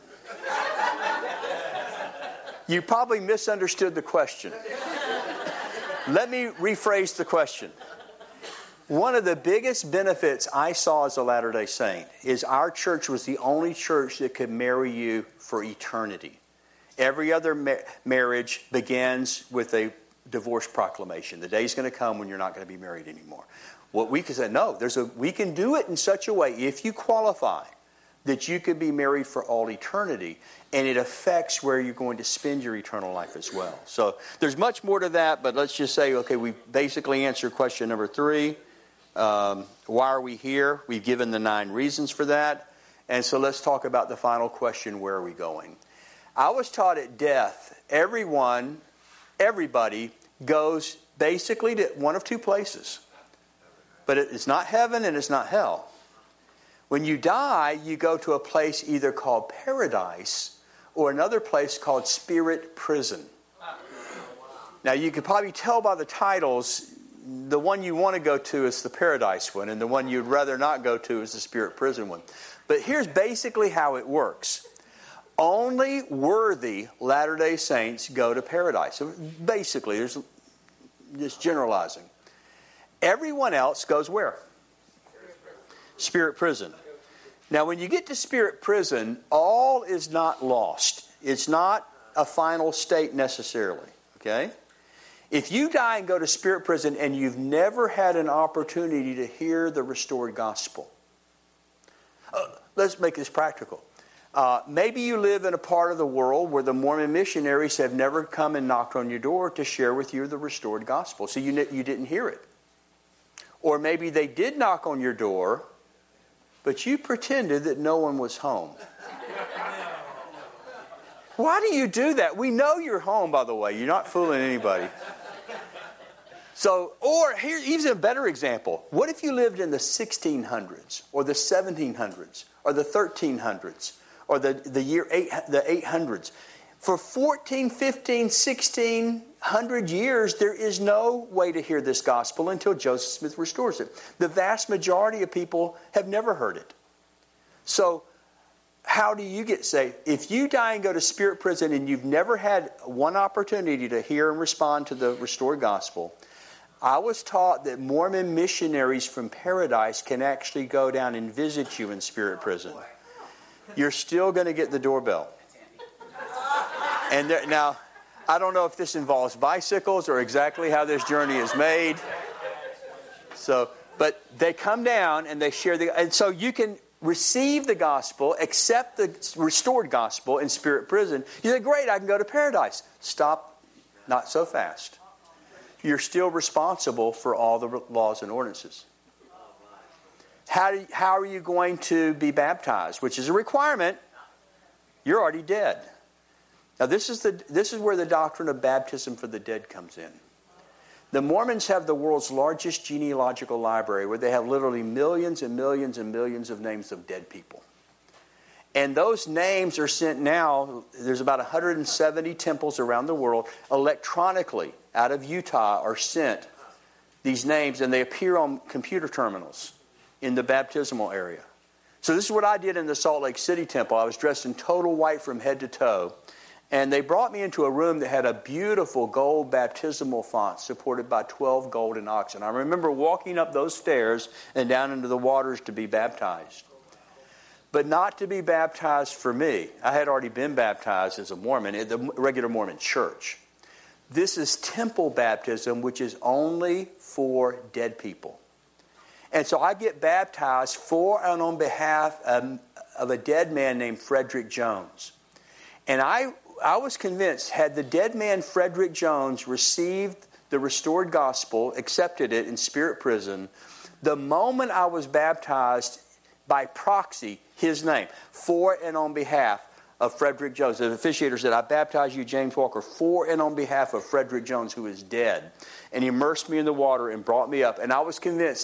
You probably misunderstood the question. Let me rephrase the question. One of the biggest benefits I saw as a Latter-day Saint is our church was the only church that could marry you for eternity. Every other marriage begins with a divorce proclamation. The day's going to come when you're not going to be married anymore. What we can say, no, we can do it in such a way, if you qualify, that you could be married for all eternity, and it affects where you're going to spend your eternal life as well. So there's much more to that, but let's just say, okay, we basically answered question number 3. Why are we here? We've given the 9 reasons for that. And so let's talk about the final question, where are we going? I was taught at death, everybody goes basically to one of 2 places. But it's not heaven and it's not hell. When you die, you go to a place either called paradise or another place called spirit prison. Now, you could probably tell by the titles, the one you want to go to is the paradise one, and the one you'd rather not go to is the spirit prison one. But here's basically how it works. Only worthy Latter-day Saints go to paradise. So basically, there's just generalizing. Everyone else goes where? Spirit prison. Now, when you get to spirit prison, all is not lost. It's not a final state necessarily. Okay? If you die and go to spirit prison and you've never had an opportunity to hear the restored gospel, let's make this practical. Maybe you live in a part of the world where the Mormon missionaries have never come and knocked on your door to share with you the restored gospel, so you didn't hear it. Or maybe they did knock on your door, but you pretended that no one was home. Why do you do that? We know you're home, by the way. You're not fooling anybody. So, or here's even a better example. What if you lived in the 1600s or the 1700s or the 1300s or the 800s? For 14, 15, 1600 years, there is no way to hear this gospel until Joseph Smith restores it. The vast majority of people have never heard it. So, how do you get saved? If you die and go to spirit prison and you've never had one opportunity to hear and respond to the restored gospel, I was taught that Mormon missionaries from paradise can actually go down and visit you in spirit prison. You're still going to get the doorbell. And now, I don't know if this involves bicycles or exactly how this journey is made. So, but they come down and they share and so you can receive the gospel, accept the restored gospel in spirit prison. You say, great, I can go to paradise. Stop, not so fast. You're still responsible for all the laws and ordinances. How are you going to be baptized? Which is a requirement. You're already dead. Now this is where the doctrine of baptism for the dead comes in. The Mormons have the world's largest genealogical library where they have literally millions and millions and millions of names of dead people. And those names are sent now, there's about 170 temples around the world, electronically out of Utah are sent these names, and they appear on computer terminals in the baptismal area. So this is what I did in the Salt Lake City temple. I was dressed in total white from head to toe. And they brought me into a room that had a beautiful gold baptismal font supported by 12 golden oxen. I remember walking up those stairs and down into the waters to be baptized. But not to be baptized for me. I had already been baptized as a Mormon in the regular Mormon church. This is temple baptism, which is only for dead people. And so I get baptized for and on behalf of a dead man named Frederick Jones. And I was convinced, had the dead man Frederick Jones received the restored gospel, accepted it in spirit prison, the moment I was baptized by proxy, his name, for and on behalf of Frederick Jones. The officiator said, I baptize you, James Walker, for and on behalf of Frederick Jones, who is dead. And he immersed me in the water and brought me up. And I was convinced,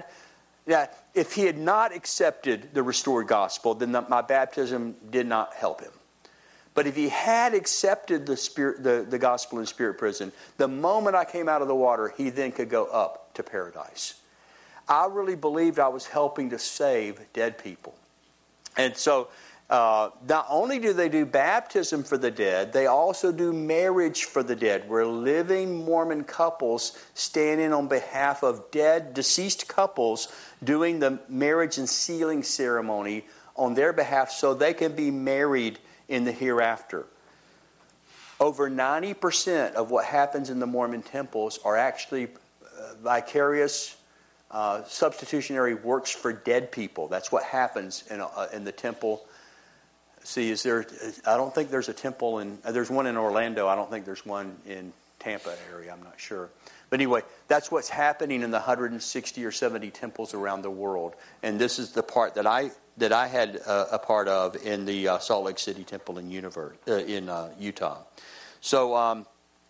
if he had not accepted the restored gospel, then my baptism did not help him. But if he had accepted the gospel in spirit prison, the moment I came out of the water, he then could go up to paradise. I really believed I was helping to save dead people. And so not only do they do baptism for the dead, they also do marriage for the dead, where living Mormon couples stand in on behalf of dead, deceased couples doing the marriage and sealing ceremony on their behalf so they can be married in the hereafter. Over 90% of what happens in the Mormon temples are actually vicarious substitutionary works for dead people. That's what happens in the temple. See, I don't think there's a temple there's one in Orlando. I don't think there's one in Tampa area. I'm not sure. But anyway, that's what's happening in the 160 or 70 temples around the world. And this is the part that I had a part of in the Salt Lake City Temple in Utah. So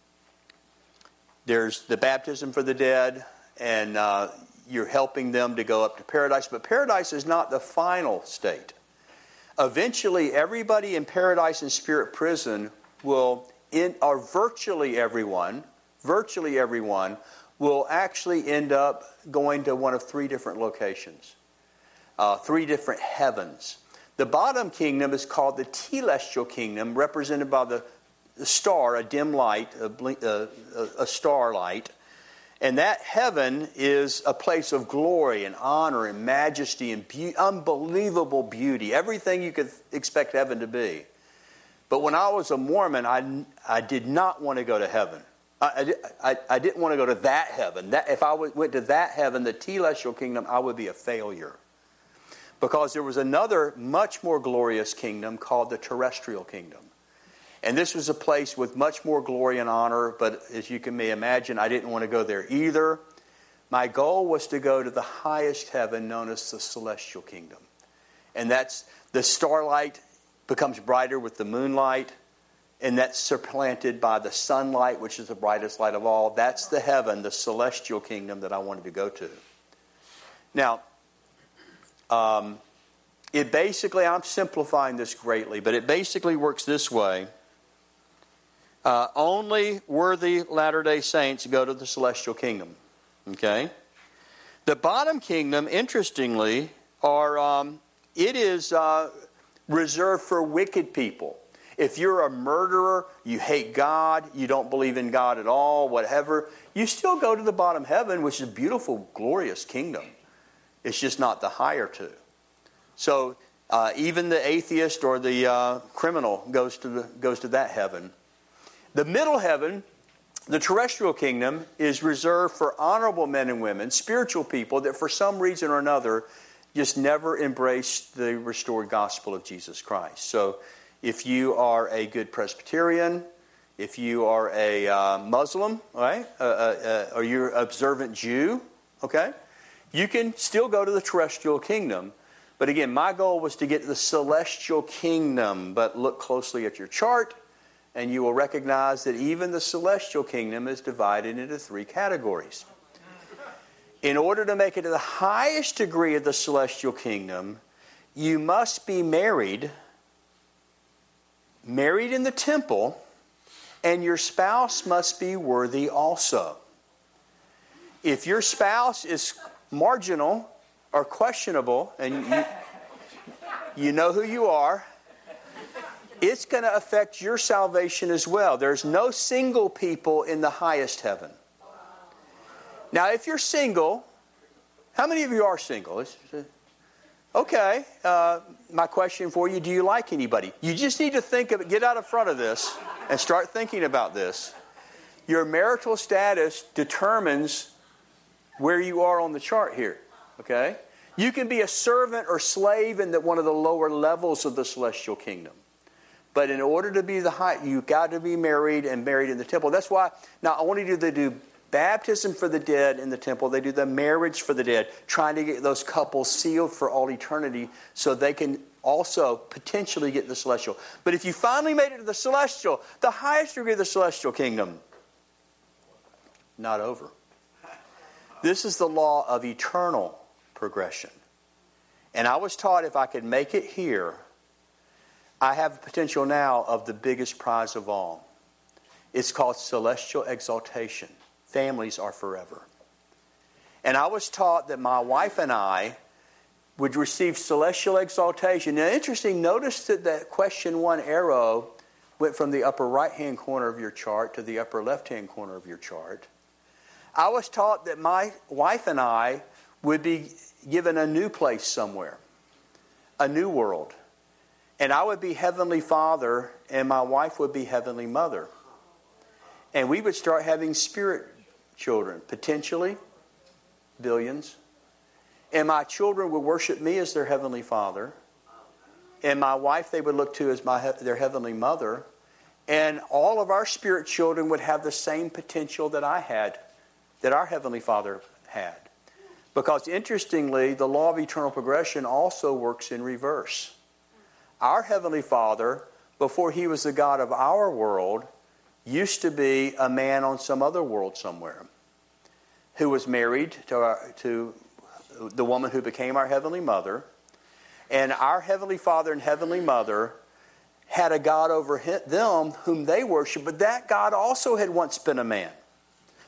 there's the baptism for the dead, and you're helping them to go up to paradise. But paradise is not the final state. Eventually, everybody in paradise and spirit prison virtually everyone will actually end up going to one of three different locations, three different heavens. The bottom kingdom is called the telestial kingdom, represented by the star, a dim light, a starlight. And that heaven is a place of glory and honor and majesty and unbelievable beauty. Everything you could expect heaven to be. But when I was a Mormon, I did not want to go to heaven. I didn't want to go to that heaven. If I went to that heaven, the telestial kingdom, I would be a failure. Because there was another much more glorious kingdom called the terrestrial kingdom. And this was a place with much more glory and honor, but as you can imagine, I didn't want to go there either. My goal was to go to the highest heaven known as the celestial kingdom. And that's the starlight becomes brighter with the moonlight, and that's supplanted by the sunlight, which is the brightest light of all. That's the heaven, the celestial kingdom that I wanted to go to. Now, it basically, I'm simplifying this greatly, but it basically works this way. Only worthy Latter-day Saints go to the celestial kingdom. Okay? The bottom kingdom, interestingly, it is reserved for wicked people. If you're a murderer, you hate God, you don't believe in God at all, whatever, you still go to the bottom heaven, which is a beautiful, glorious kingdom. It's just not the higher two. So even the atheist or the criminal goes to that heaven. The middle heaven, the terrestrial kingdom, is reserved for honorable men and women, spiritual people that for some reason or another just never embraced the restored gospel of Jesus Christ. So if you are a good Presbyterian, if you are a Muslim, right, or you're an observant Jew, okay, you can still go to the terrestrial kingdom. But again, my goal was to get to the celestial kingdom. But look closely at your chart, and you will recognize that even the celestial kingdom is divided into three categories. In order to make it to the highest degree of the celestial kingdom, you must be married in the temple, and your spouse must be worthy also. If your spouse is marginal or questionable, and you know who you are, it's going to affect your salvation as well. There's no single people in the highest heaven. Now, if you're single, how many of you are single? Okay, my question for you, do you like anybody? You just need to think of it, get out in front of this and start thinking about this. Your marital status determines where you are on the chart here, okay? You can be a servant or slave in one of the lower levels of the celestial kingdom. But in order to be the high, you've got to be married and married in the temple. That's why, now I want you to do baptism for the dead in the temple. They do the marriage for the dead, trying to get those couples sealed for all eternity so they can also potentially get the celestial. But if you finally made it to the celestial, the highest degree of the celestial kingdom, not over. This is the law of eternal progression. And I was taught if I could make it here, I have the potential now of the biggest prize of all. It's called celestial exaltation. Families are forever. And I was taught that my wife and I would receive celestial exaltation. Now, interesting, notice that question 1 arrow went from the upper right-hand corner of your chart to the upper left-hand corner of your chart. I was taught that my wife and I would be given a new place somewhere, a new world. And I would be Heavenly Father, and my wife would be Heavenly Mother. And we would start having spirit children, potentially billions. And my children would worship me as their Heavenly Father. And my wife they would look to as their Heavenly Mother. And all of our spirit children would have the same potential that I had, that our Heavenly Father had. Because interestingly, the law of eternal progression also works in reverse. Our Heavenly Father, before He was the God of our world, used to be a man on some other world somewhere who was married to the woman who became our Heavenly Mother. And our Heavenly Father and Heavenly Mother had a God over them whom they worshiped, but that God also had once been a man.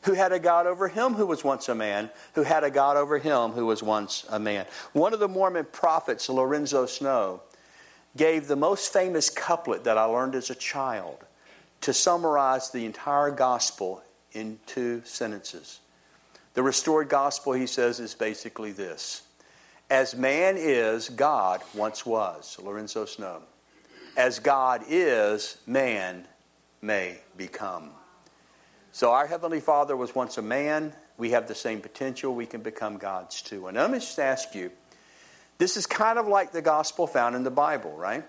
who had a God over him who was once a man, who had a God over him who was once a man. One of the Mormon prophets, Lorenzo Snow, gave the most famous couplet that I learned as a child to summarize the entire gospel in 2 sentences. The restored gospel, he says, is basically this. As man is, God once was. Lorenzo Snow. As God is, man may become. So our Heavenly Father was once a man. We have the same potential. We can become gods too. And let me just ask you, this is kind of like the gospel found in the Bible, right?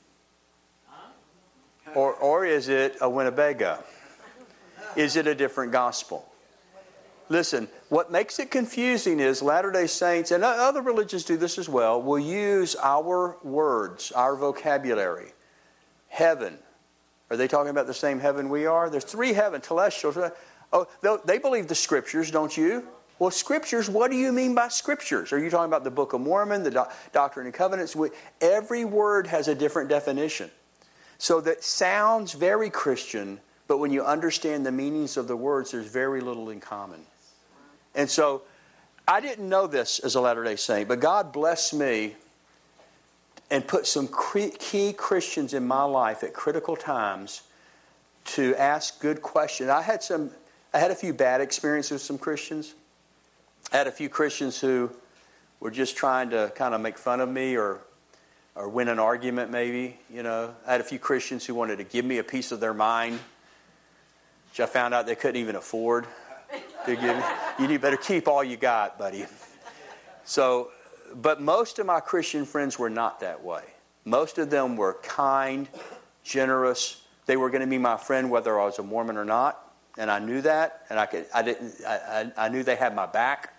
Or is it a Winnebago? Is it a different gospel? Listen, what makes it confusing is Latter-day Saints, and other religions do this as well, will use our words, our vocabulary. Heaven. Are they talking about the same heaven we are? There's 3 heavens, celestial. Oh, they believe the Scriptures, don't you? Well, Scriptures, what do you mean by Scriptures? Are you talking about the Book of Mormon, the Doctrine and Covenants? Every word has a different definition. So that sounds very Christian, but when you understand the meanings of the words, there's very little in common. And so, I didn't know this as a Latter-day Saint, but God blessed me and put some key Christians in my life at critical times to ask good questions. I had a few bad experiences with some Christians. I had a few Christians who were just trying to kind of make fun of me or win an argument maybe, you know. I had a few Christians who wanted to give me a piece of their mind, which I found out they couldn't even afford to give me. You better keep all you got, buddy. So, but most of my Christian friends were not that way. Most of them were kind, generous. They were going to be my friend whether I was a Mormon or not, and I knew that, and I knew they had my back.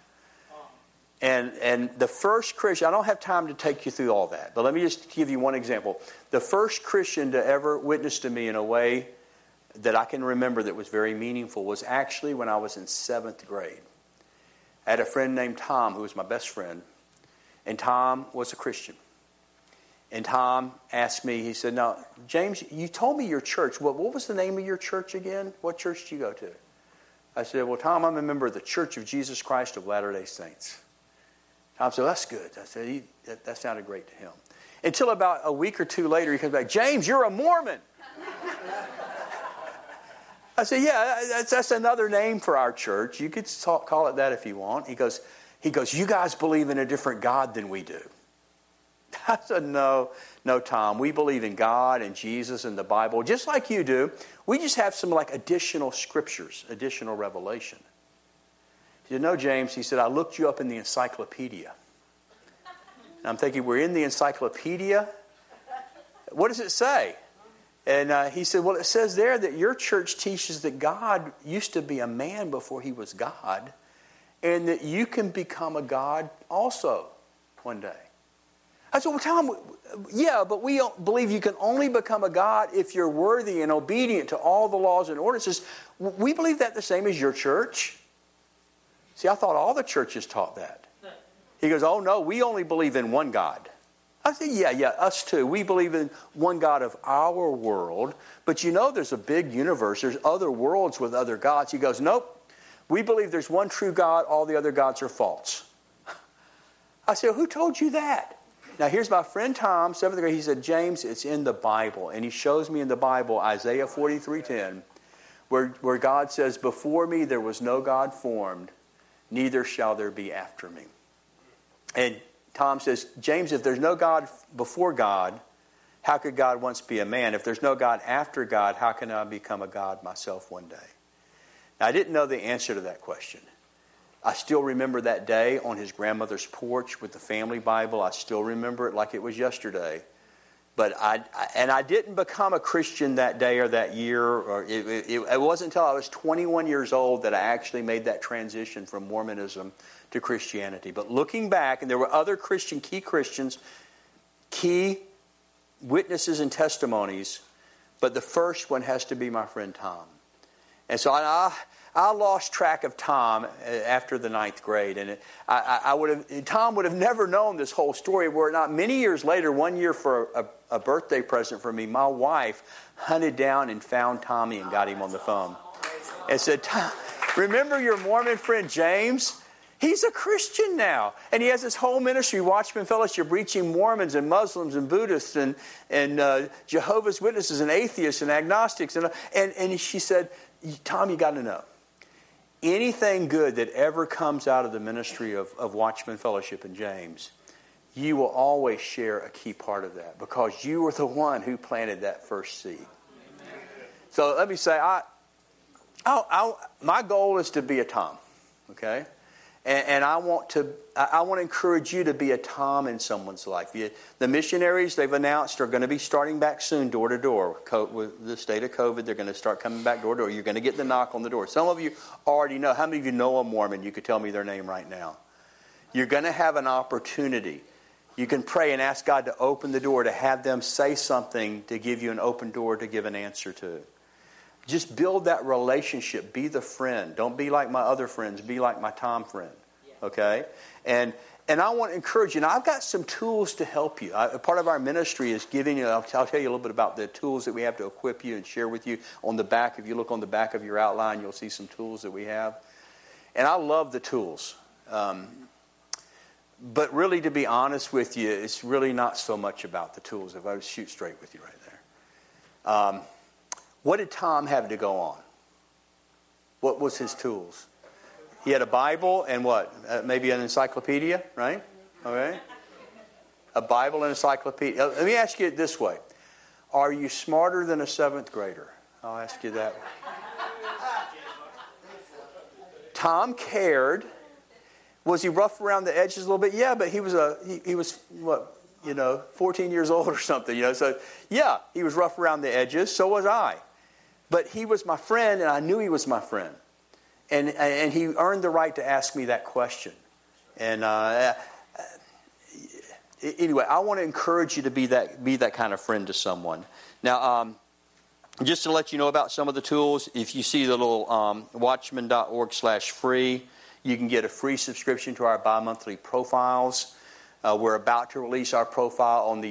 And the first Christian, I don't have time to take you through all that, but let me just give you one example. The first Christian to ever witness to me in a way that I can remember that was very meaningful was actually when I was in 7th grade. I had a friend named Tom who was my best friend. And Tom was a Christian. And Tom asked me, he said, now, James, you told me your church. What was the name of your church again? What church do you go to? I said, well, Tom, I'm a member of the Church of Jesus Christ of Latter-day Saints. Tom said, that's good. I said, that sounded great to him. Until about a week or 2 later, he comes back, James, you're a Mormon. I said, yeah, that's another name for our church. You could call it that if you want. He goes, you guys believe in a different God than we do. I said, no, Tom. We believe in God and Jesus and the Bible, just like you do. We just have some like additional scriptures, additional revelation. You know, James, he said, I looked you up in the encyclopedia. And I'm thinking, we're in the encyclopedia? What does it say? And he said, well, it says there that your church teaches that God used to be a man before he was God, and that you can become a God also one day. I said, well, Tom, yeah, but we don't believe you can only become a God if you're worthy and obedient to all the laws and ordinances. We believe that the same as your church. See, I thought all the churches taught that. He goes, oh, no, we only believe in one God. I said, yeah, us too. We believe in one God of our world. But you know there's a big universe. There's other worlds with other gods. He goes, nope. We believe there's one true God. All the other gods are false. I said, who told you that? Now, here's my friend Tom, 7th grade. He said, James, it's in the Bible. And he shows me in the Bible, Isaiah 43:10, where God says, before me there was no God formed, neither shall there be after me. And Tom says, James, if there's no God before God, how could God once be a man? If there's no God after God, how can I become a God myself one day? Now, I didn't know the answer to that question. I still remember that day on his grandmother's porch with the family Bible. I still remember it like it was yesterday. But I didn't become a Christian that day or that year. Or it wasn't until I was 21 years old that I actually made that transition from Mormonism to Christianity. But looking back, and there were other key Christians, key witnesses and testimonies, but the first one has to be my friend Tom. And so I lost track of Tom after the 9th grade, and Tom would have never known this whole story were it not many years later, one year for a birthday present for me, my wife hunted down and found Tommy and got him on the phone and said, Remember your Mormon friend James? He's a Christian now. And he has this whole ministry, Watchman Fellowship, reaching Mormons and Muslims and Buddhists and Jehovah's Witnesses and atheists and agnostics. And she said, Tom, you got to know. Anything good that ever comes out of the ministry of Watchman Fellowship and James, you will always share a key part of that because you were the one who planted that first seed. Amen. So let me say, my goal is to be a Tom, okay? And I want to encourage you to be a Tom in someone's life. The missionaries, they've announced, are going to be starting back soon, door to door. With the state of COVID, they're going to start coming back door to door. You're going to get the knock on the door. Some of you already know. How many of you know a Mormon? You could tell me their name right now. You're going to have an opportunity. You can pray and ask God to open the door, to have them say something, to give you an open door to give an answer to. Just build that relationship. Be the friend. Don't be like my other friends. Be like my Tom friend. Okay? And I want to encourage you. Now, I've got some tools to help you. Part of our ministry is giving you, I'll tell you a little bit about the tools that we have to equip you and share with you. On the back, if you look on the back of your outline, you'll see some tools that we have. And I love the tools. But really, to be honest with you, it's really not so much about the tools, if I would shoot straight with you right there. What did Tom have to go on? What was his tools? He had a Bible and what? Maybe an encyclopedia, right? Okay. A Bible and encyclopedia. Let me ask you it this way. Are you smarter than a 7th grader? I'll ask you that. Tom cared. Was he rough around the edges a little bit? Yeah, but he was 14 years old or something, So, yeah, he was rough around the edges. So was I. But he was my friend, and I knew he was my friend. And he earned the right to ask me that question. And anyway, I want to encourage you to be that kind of friend to someone. Now, just to let you know about some of the tools, if you see the little watchman.org/free, you can get a free subscription to our bi-monthly profiles. We're about to release our profile on the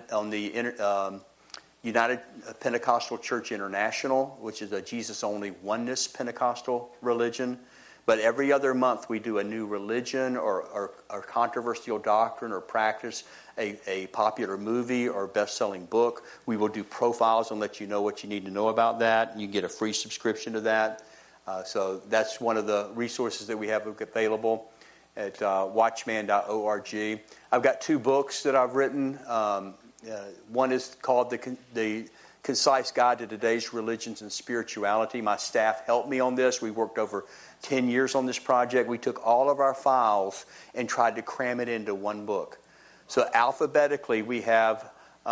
United Pentecostal Church International, which is a Jesus-only oneness Pentecostal religion. But every other month we do a new religion or controversial doctrine or practice, a popular movie or best-selling book. We will do profiles and let you know what you need to know about that. You can get a free subscription to that. So that's one of the resources that we have available at watchman.org. I've got 2 books that I've written. One is called the Concise Guide to Today's Religions and Spirituality. My staff helped me on this. We worked over 10 years on this project. We took all of our files and tried to cram it into one book. So alphabetically, we have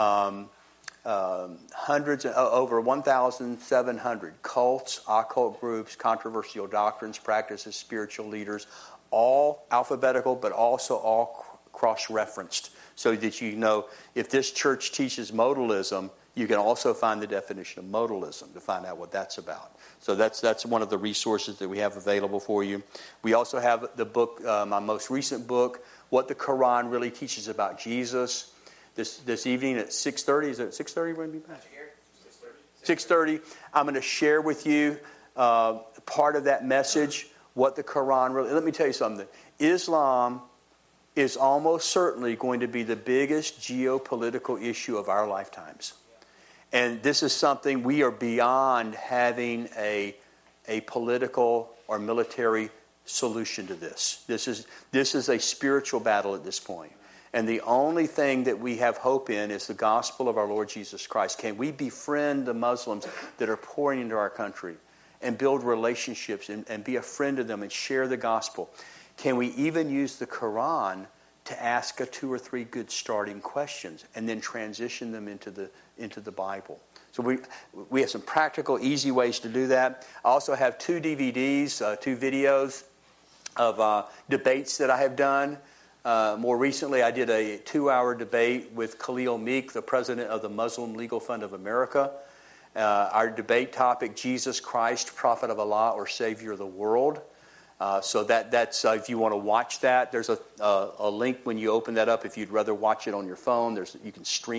hundreds, over 1,700 cults, occult groups, controversial doctrines, practices, spiritual leaders, all alphabetical, but also all cross-referenced, so that you know if this church teaches modalism, you can also find the definition of modalism to find out what that's about. So that's one of the resources that we have available for you. We also have the book, my most recent book, What the Quran Really Teaches About Jesus. This evening at 6:30. Is it 6:30 we're going to be back? 6:30. I'm going to share with you part of that message, what the Quran really... Let me tell you something. Islam is almost certainly going to be the biggest geopolitical issue of our lifetimes. And this is something we are beyond having a political or military solution to this. This is a spiritual battle at this point. And the only thing that we have hope in is the gospel of our Lord Jesus Christ. Can we befriend the Muslims that are pouring into our country and build relationships and be a friend to them and share the gospel? Can we even use the Quran to ask 2 or 3 good starting questions and then transition them into the Bible? So we have some practical, easy ways to do that. I also have 2 DVDs, 2 videos of debates that I have done. More recently, I did a 2-hour debate with Khalil Meek, the president of the Muslim Legal Fund of America. Our debate topic, Jesus Christ, Prophet of Allah or Savior of the World. So that's if you want to watch that, there's a link when you open that up. If you'd rather watch it on your phone, you can stream it.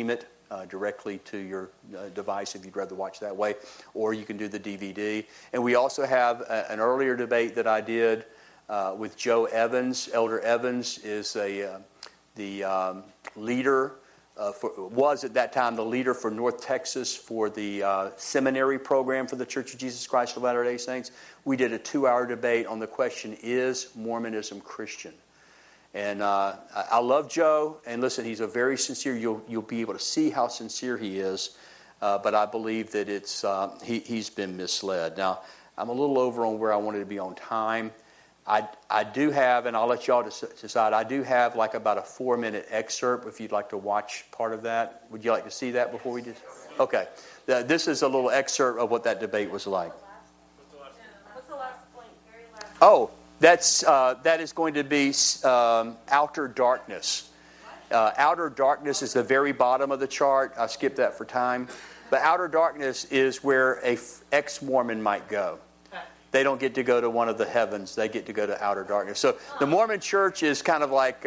directly to your device if you'd rather watch that way, or you can do the DVD. And we also have an earlier debate that I did with Joe Evans. Elder Evans is the leader, was at that time the leader for North Texas for the seminary program for the Church of Jesus Christ of Latter-day Saints. We did a 2-hour debate on the question, is Mormonism Christian? And I love Joe, and listen, he's a very sincere, you'll be able to see how sincere he is, but I believe that he's been misled. Now, I'm a little over on where I wanted to be on time. I do have, and I'll let y'all decide, I do have like about a 4-minute excerpt if you'd like to watch part of that. Would you like to see that before we do? Okay. This is a little excerpt of what that debate was like. What's the last point? Very last. Oh, that is going to be outer darkness. Outer darkness is the very bottom of the chart. I skipped that for time. But outer darkness is where a ex-Mormon might go. They don't get to go to one of the heavens. They get to go to outer darkness. So the Mormon Church is kind of like,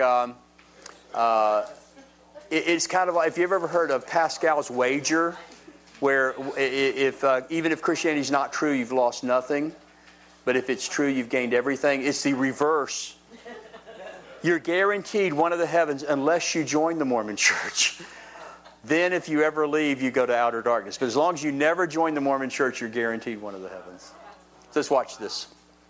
it's kind of like, if you've ever heard of Pascal's wager, where even if Christianity is not true, you've lost nothing. But if it's true, you've gained everything. It's the reverse. You're guaranteed one of the heavens unless you join the Mormon Church. Then if you ever leave, you go to outer darkness. But as long as you never join the Mormon Church, you're guaranteed one of the heavens. So let's watch this.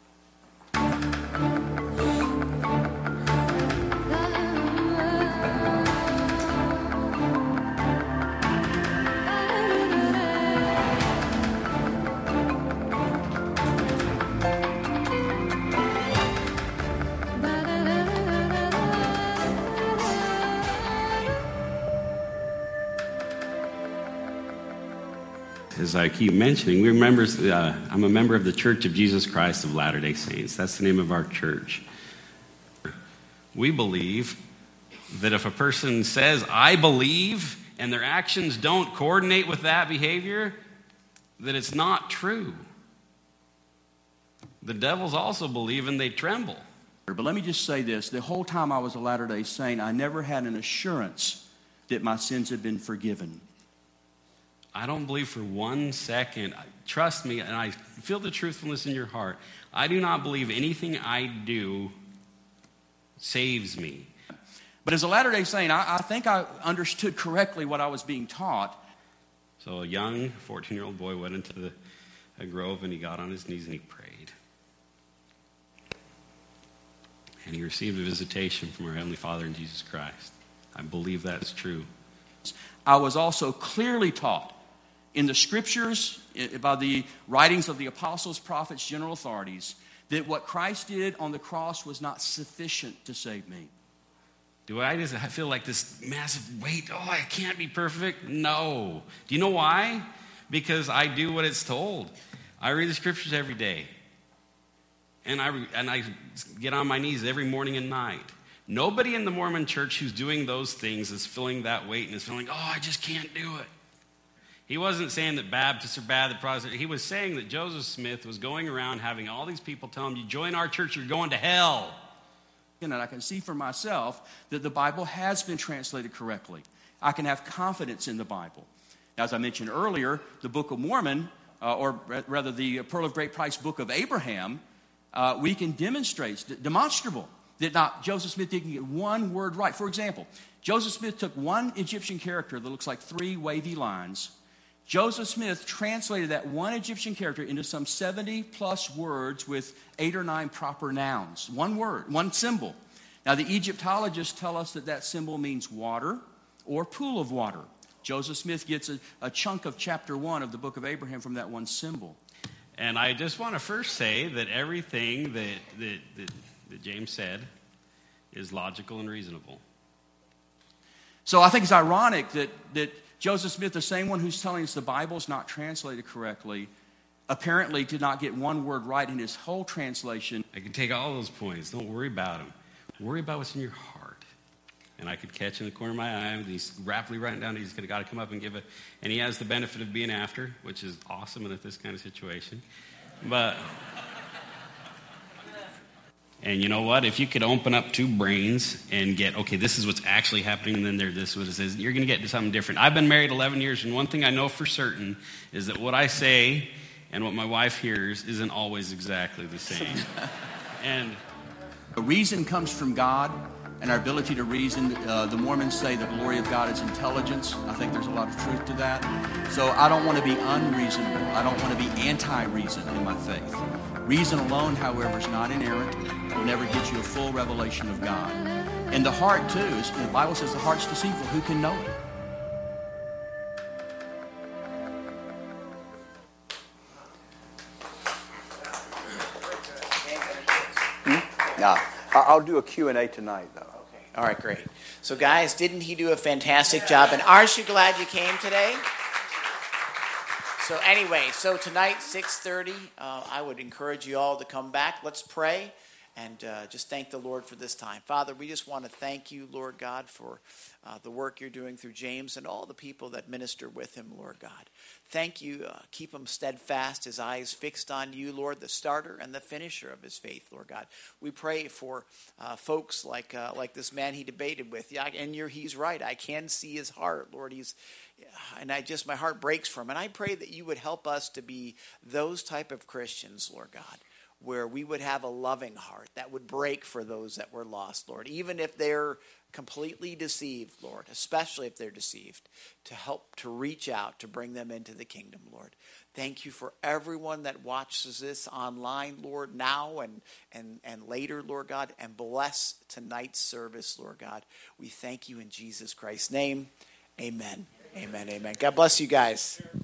As I keep mentioning, I'm a member of the Church of Jesus Christ of Latter-day Saints. That's the name of our church. We believe that if a person says, I believe, and their actions don't coordinate with that behavior, that it's not true. The devils also believe and they tremble. But let me just say this. The whole time I was a Latter-day Saint, I never had an assurance that my sins had been forgiven. I don't believe for 1 second, trust me, and I feel the truthfulness in your heart, I do not believe anything I do saves me. But as a Latter-day Saint, I think I understood correctly what I was being taught. So a young 14-year-old boy went into a grove and he got on his knees and he prayed. And he received a visitation from our Heavenly Father in Jesus Christ. I believe that is true. I was also clearly taught in the scriptures, by the writings of the apostles, prophets, general authorities, that what Christ did on the cross was not sufficient to save me. Do I just feel like this massive weight? Oh, I can't be perfect. No. Do you know why? Because I do what it's told. I read the scriptures every day. And I get on my knees every morning and night. Nobody in the Mormon church who's doing those things is feeling that weight and is feeling, oh, I just can't do it. He wasn't saying that Baptists are bad, that Protestants. He was saying that Joseph Smith was going around having all these people tell him, you join our church, you're going to hell. And I can see for myself that the Bible has been translated correctly. I can have confidence in the Bible. As I mentioned earlier, the Book of Mormon, or rather the Pearl of Great Price Book of Abraham, we can demonstrate, demonstrable, that not Joseph Smith didn't get one word right. For example, Joseph Smith took one Egyptian character that looks like 3 wavy lines. Joseph Smith translated that one Egyptian character into some 70-plus words with 8 or 9 proper nouns. One word, one symbol. Now, the Egyptologists tell us that symbol means water or pool of water. Joseph Smith gets a chunk of chapter 1 of the Book of Abraham from that one symbol. And I just want to first say that everything that James said is logical and reasonable. So I think it's ironic that Joseph Smith, the same one who's telling us the Bible is not translated correctly, apparently did not get one word right in his whole translation. I can take all those points. Don't worry about them. Worry about what's in your heart. And I could catch in the corner of my eye, and he's rapidly writing down, he's got to come up and give it. And he has the benefit of being after, which is awesome in this kind of situation. But And you know what? If you could open up two brains and get, okay, this is what's actually happening, and then this is what it says, you're going to get to something different. I've been married 11 years, and one thing I know for certain is that what I say and what my wife hears isn't always exactly the same. And the reason comes from God, and our ability to reason. The Mormons say the glory of God is intelligence. I think there's a lot of truth to that. So I don't want to be unreasonable. I don't want to be anti-reason in my faith. Reason alone, however, is not inerrant. It will never get you a full revelation of God. And the heart, too, the Bible says the heart's deceitful. Who can know it? Yeah. I'll do a Q&A tonight, though. Okay. All right, great. So, guys, didn't he do a fantastic job? And aren't you glad you came today? So anyway, so tonight, 6:30, I would encourage you all to come back. Let's pray and just thank the Lord for this time. Father, we just want to thank you, Lord God, for the work you're doing through James and all the people that minister with him, Lord God. Thank you. Keep him steadfast, his eyes fixed on you, Lord, the starter and the finisher of his faith, Lord God. We pray for folks like this man he debated with. Yeah, and he's right. I can see his heart, Lord. My heart breaks for him. And I pray that you would help us to be those type of Christians, Lord God, where we would have a loving heart that would break for those that were lost, Lord, even if they're completely deceived, Lord, especially if they're deceived, to help to reach out, to bring them into the kingdom, Lord. Thank you for everyone that watches this online, Lord, now and later, Lord God, and bless tonight's service, Lord God. We thank you in Jesus Christ's name. Amen. Amen. Amen. God bless you guys.